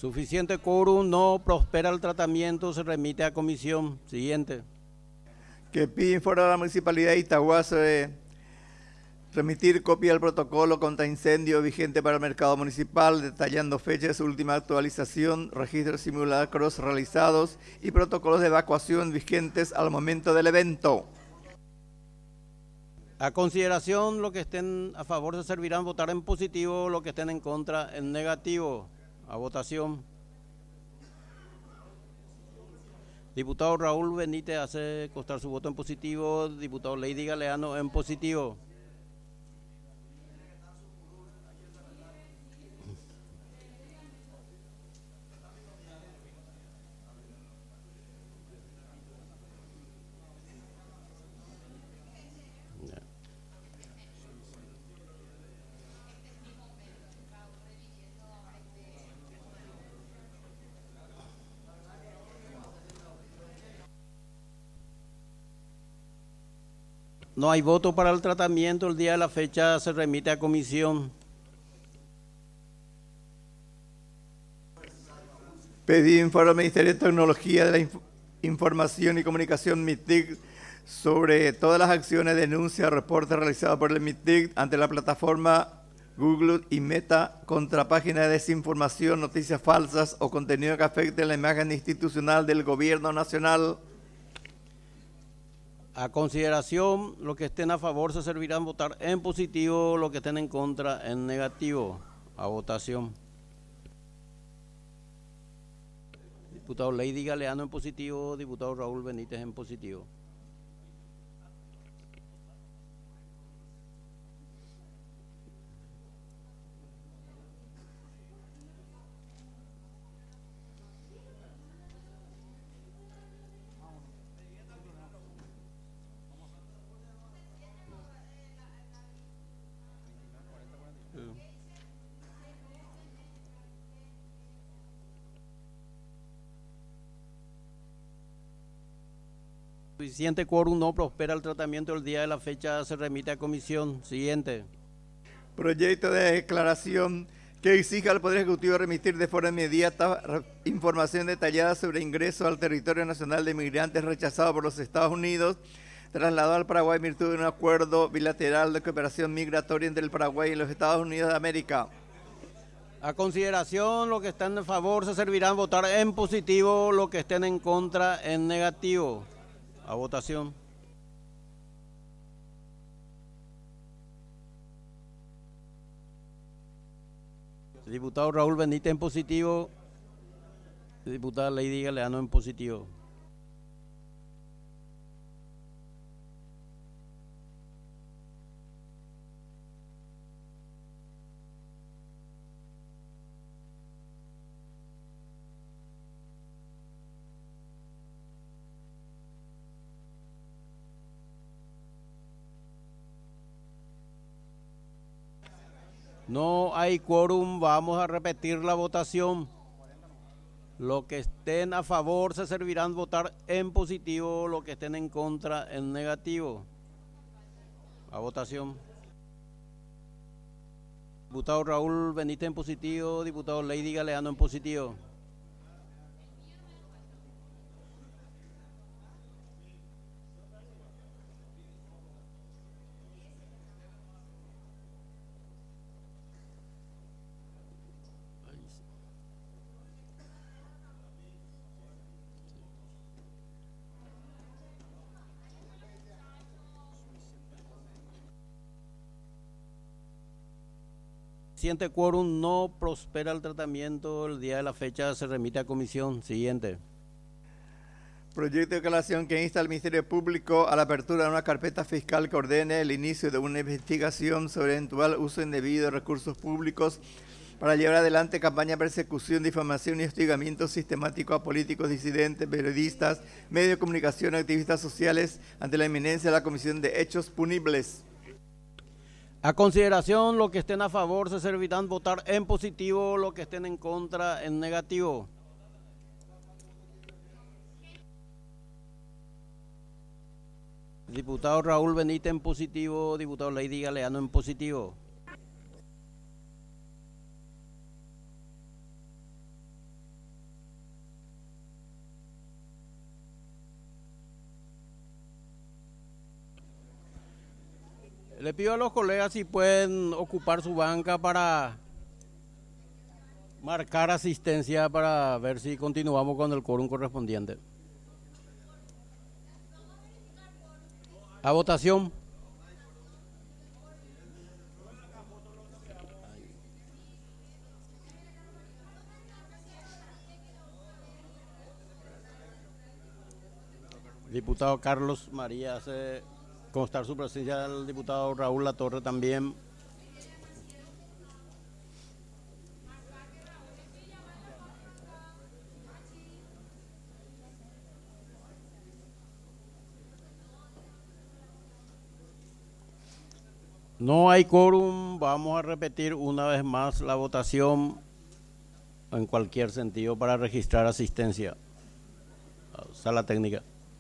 Suficiente quórum, no prospera el tratamiento, se remite a comisión. Siguiente. Que pide informe a la Municipalidad de Itagua sobre remitir copia del protocolo contra incendio vigente para el mercado municipal, detallando fecha de su última actualización, registros simulacros realizados y protocolos de evacuación vigentes al momento del evento. A consideración, los que estén a favor se servirán votar en positivo, los que estén en contra en negativo. A votación. Diputado Raúl Benítez hace constar su voto en positivo. Diputado Lady Galeano en positivo. No hay voto para el tratamiento. El día de la fecha se remite a comisión. Pedí informe al Ministerio de Tecnología de la Inf Información y Comunicación MITIC sobre todas las acciones, denuncias, reportes realizados por el MITIC ante la plataforma Google y Meta contra páginas de desinformación, noticias falsas o contenido que afecte la imagen institucional del Gobierno Nacional. A consideración, los que estén a favor se servirán votar en positivo, los que estén en contra en negativo. A votación. Diputado Lady Galeano en positivo, diputado Raúl Benítez en positivo. Suficiente quórum, no prospera el tratamiento. El día de la fecha se remite a comisión. Siguiente. Proyecto de declaración que exija al Poder Ejecutivo remitir de forma inmediata información detallada sobre ingreso al territorio nacional de migrantes rechazados por los Estados Unidos, trasladado al Paraguay en virtud de un acuerdo bilateral de cooperación migratoria entre el Paraguay y los Estados Unidos de América. A consideración, los que están a favor se servirán votar en positivo, los que estén en contra en negativo. A votación. Diputado Raúl Benítez en positivo. Diputada Lady Galeano en positivo. No hay quórum, vamos a repetir la votación. Los que estén a favor se servirán votar en positivo, los que estén en contra en negativo. A votación. Diputado Raúl Benítez en positivo, diputado Lady Galeano en positivo. Suficiente quórum, no prospera el tratamiento. El día de la fecha se remite a comisión. Siguiente. Proyecto de declaración que insta al Ministerio Público a la apertura de una carpeta fiscal que ordene el inicio de una investigación sobre eventual uso indebido de recursos públicos para llevar adelante campaña de persecución, difamación y hostigamiento sistemático a políticos, disidentes, periodistas, medios de comunicación, activistas sociales ante la inminencia de la comisión de hechos punibles. A consideración, los que estén a favor se servirán votar en positivo, los que estén en contra en negativo. Diputado Raúl Benítez en positivo, diputado Lady Galeano en positivo. Le pido a los colegas si pueden ocupar su banca para marcar asistencia para ver si continuamos con el quórum correspondiente. A votación. Diputado Carlos María hace constar su presencia, el diputado Raúl Latorre también. No hay quórum, vamos a repetir una vez más la votación en cualquier sentido para registrar asistencia. Sala técnica.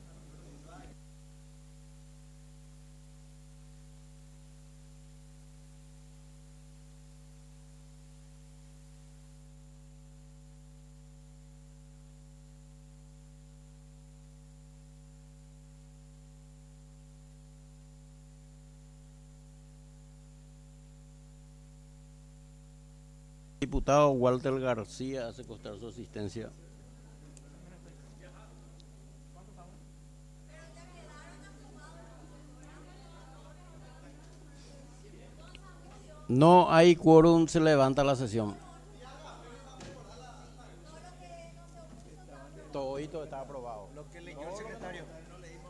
Diputado Walter García hace constar su asistencia. No hay quórum, se levanta la sesión. Todito está aprobado. Lo que leyó el secretario.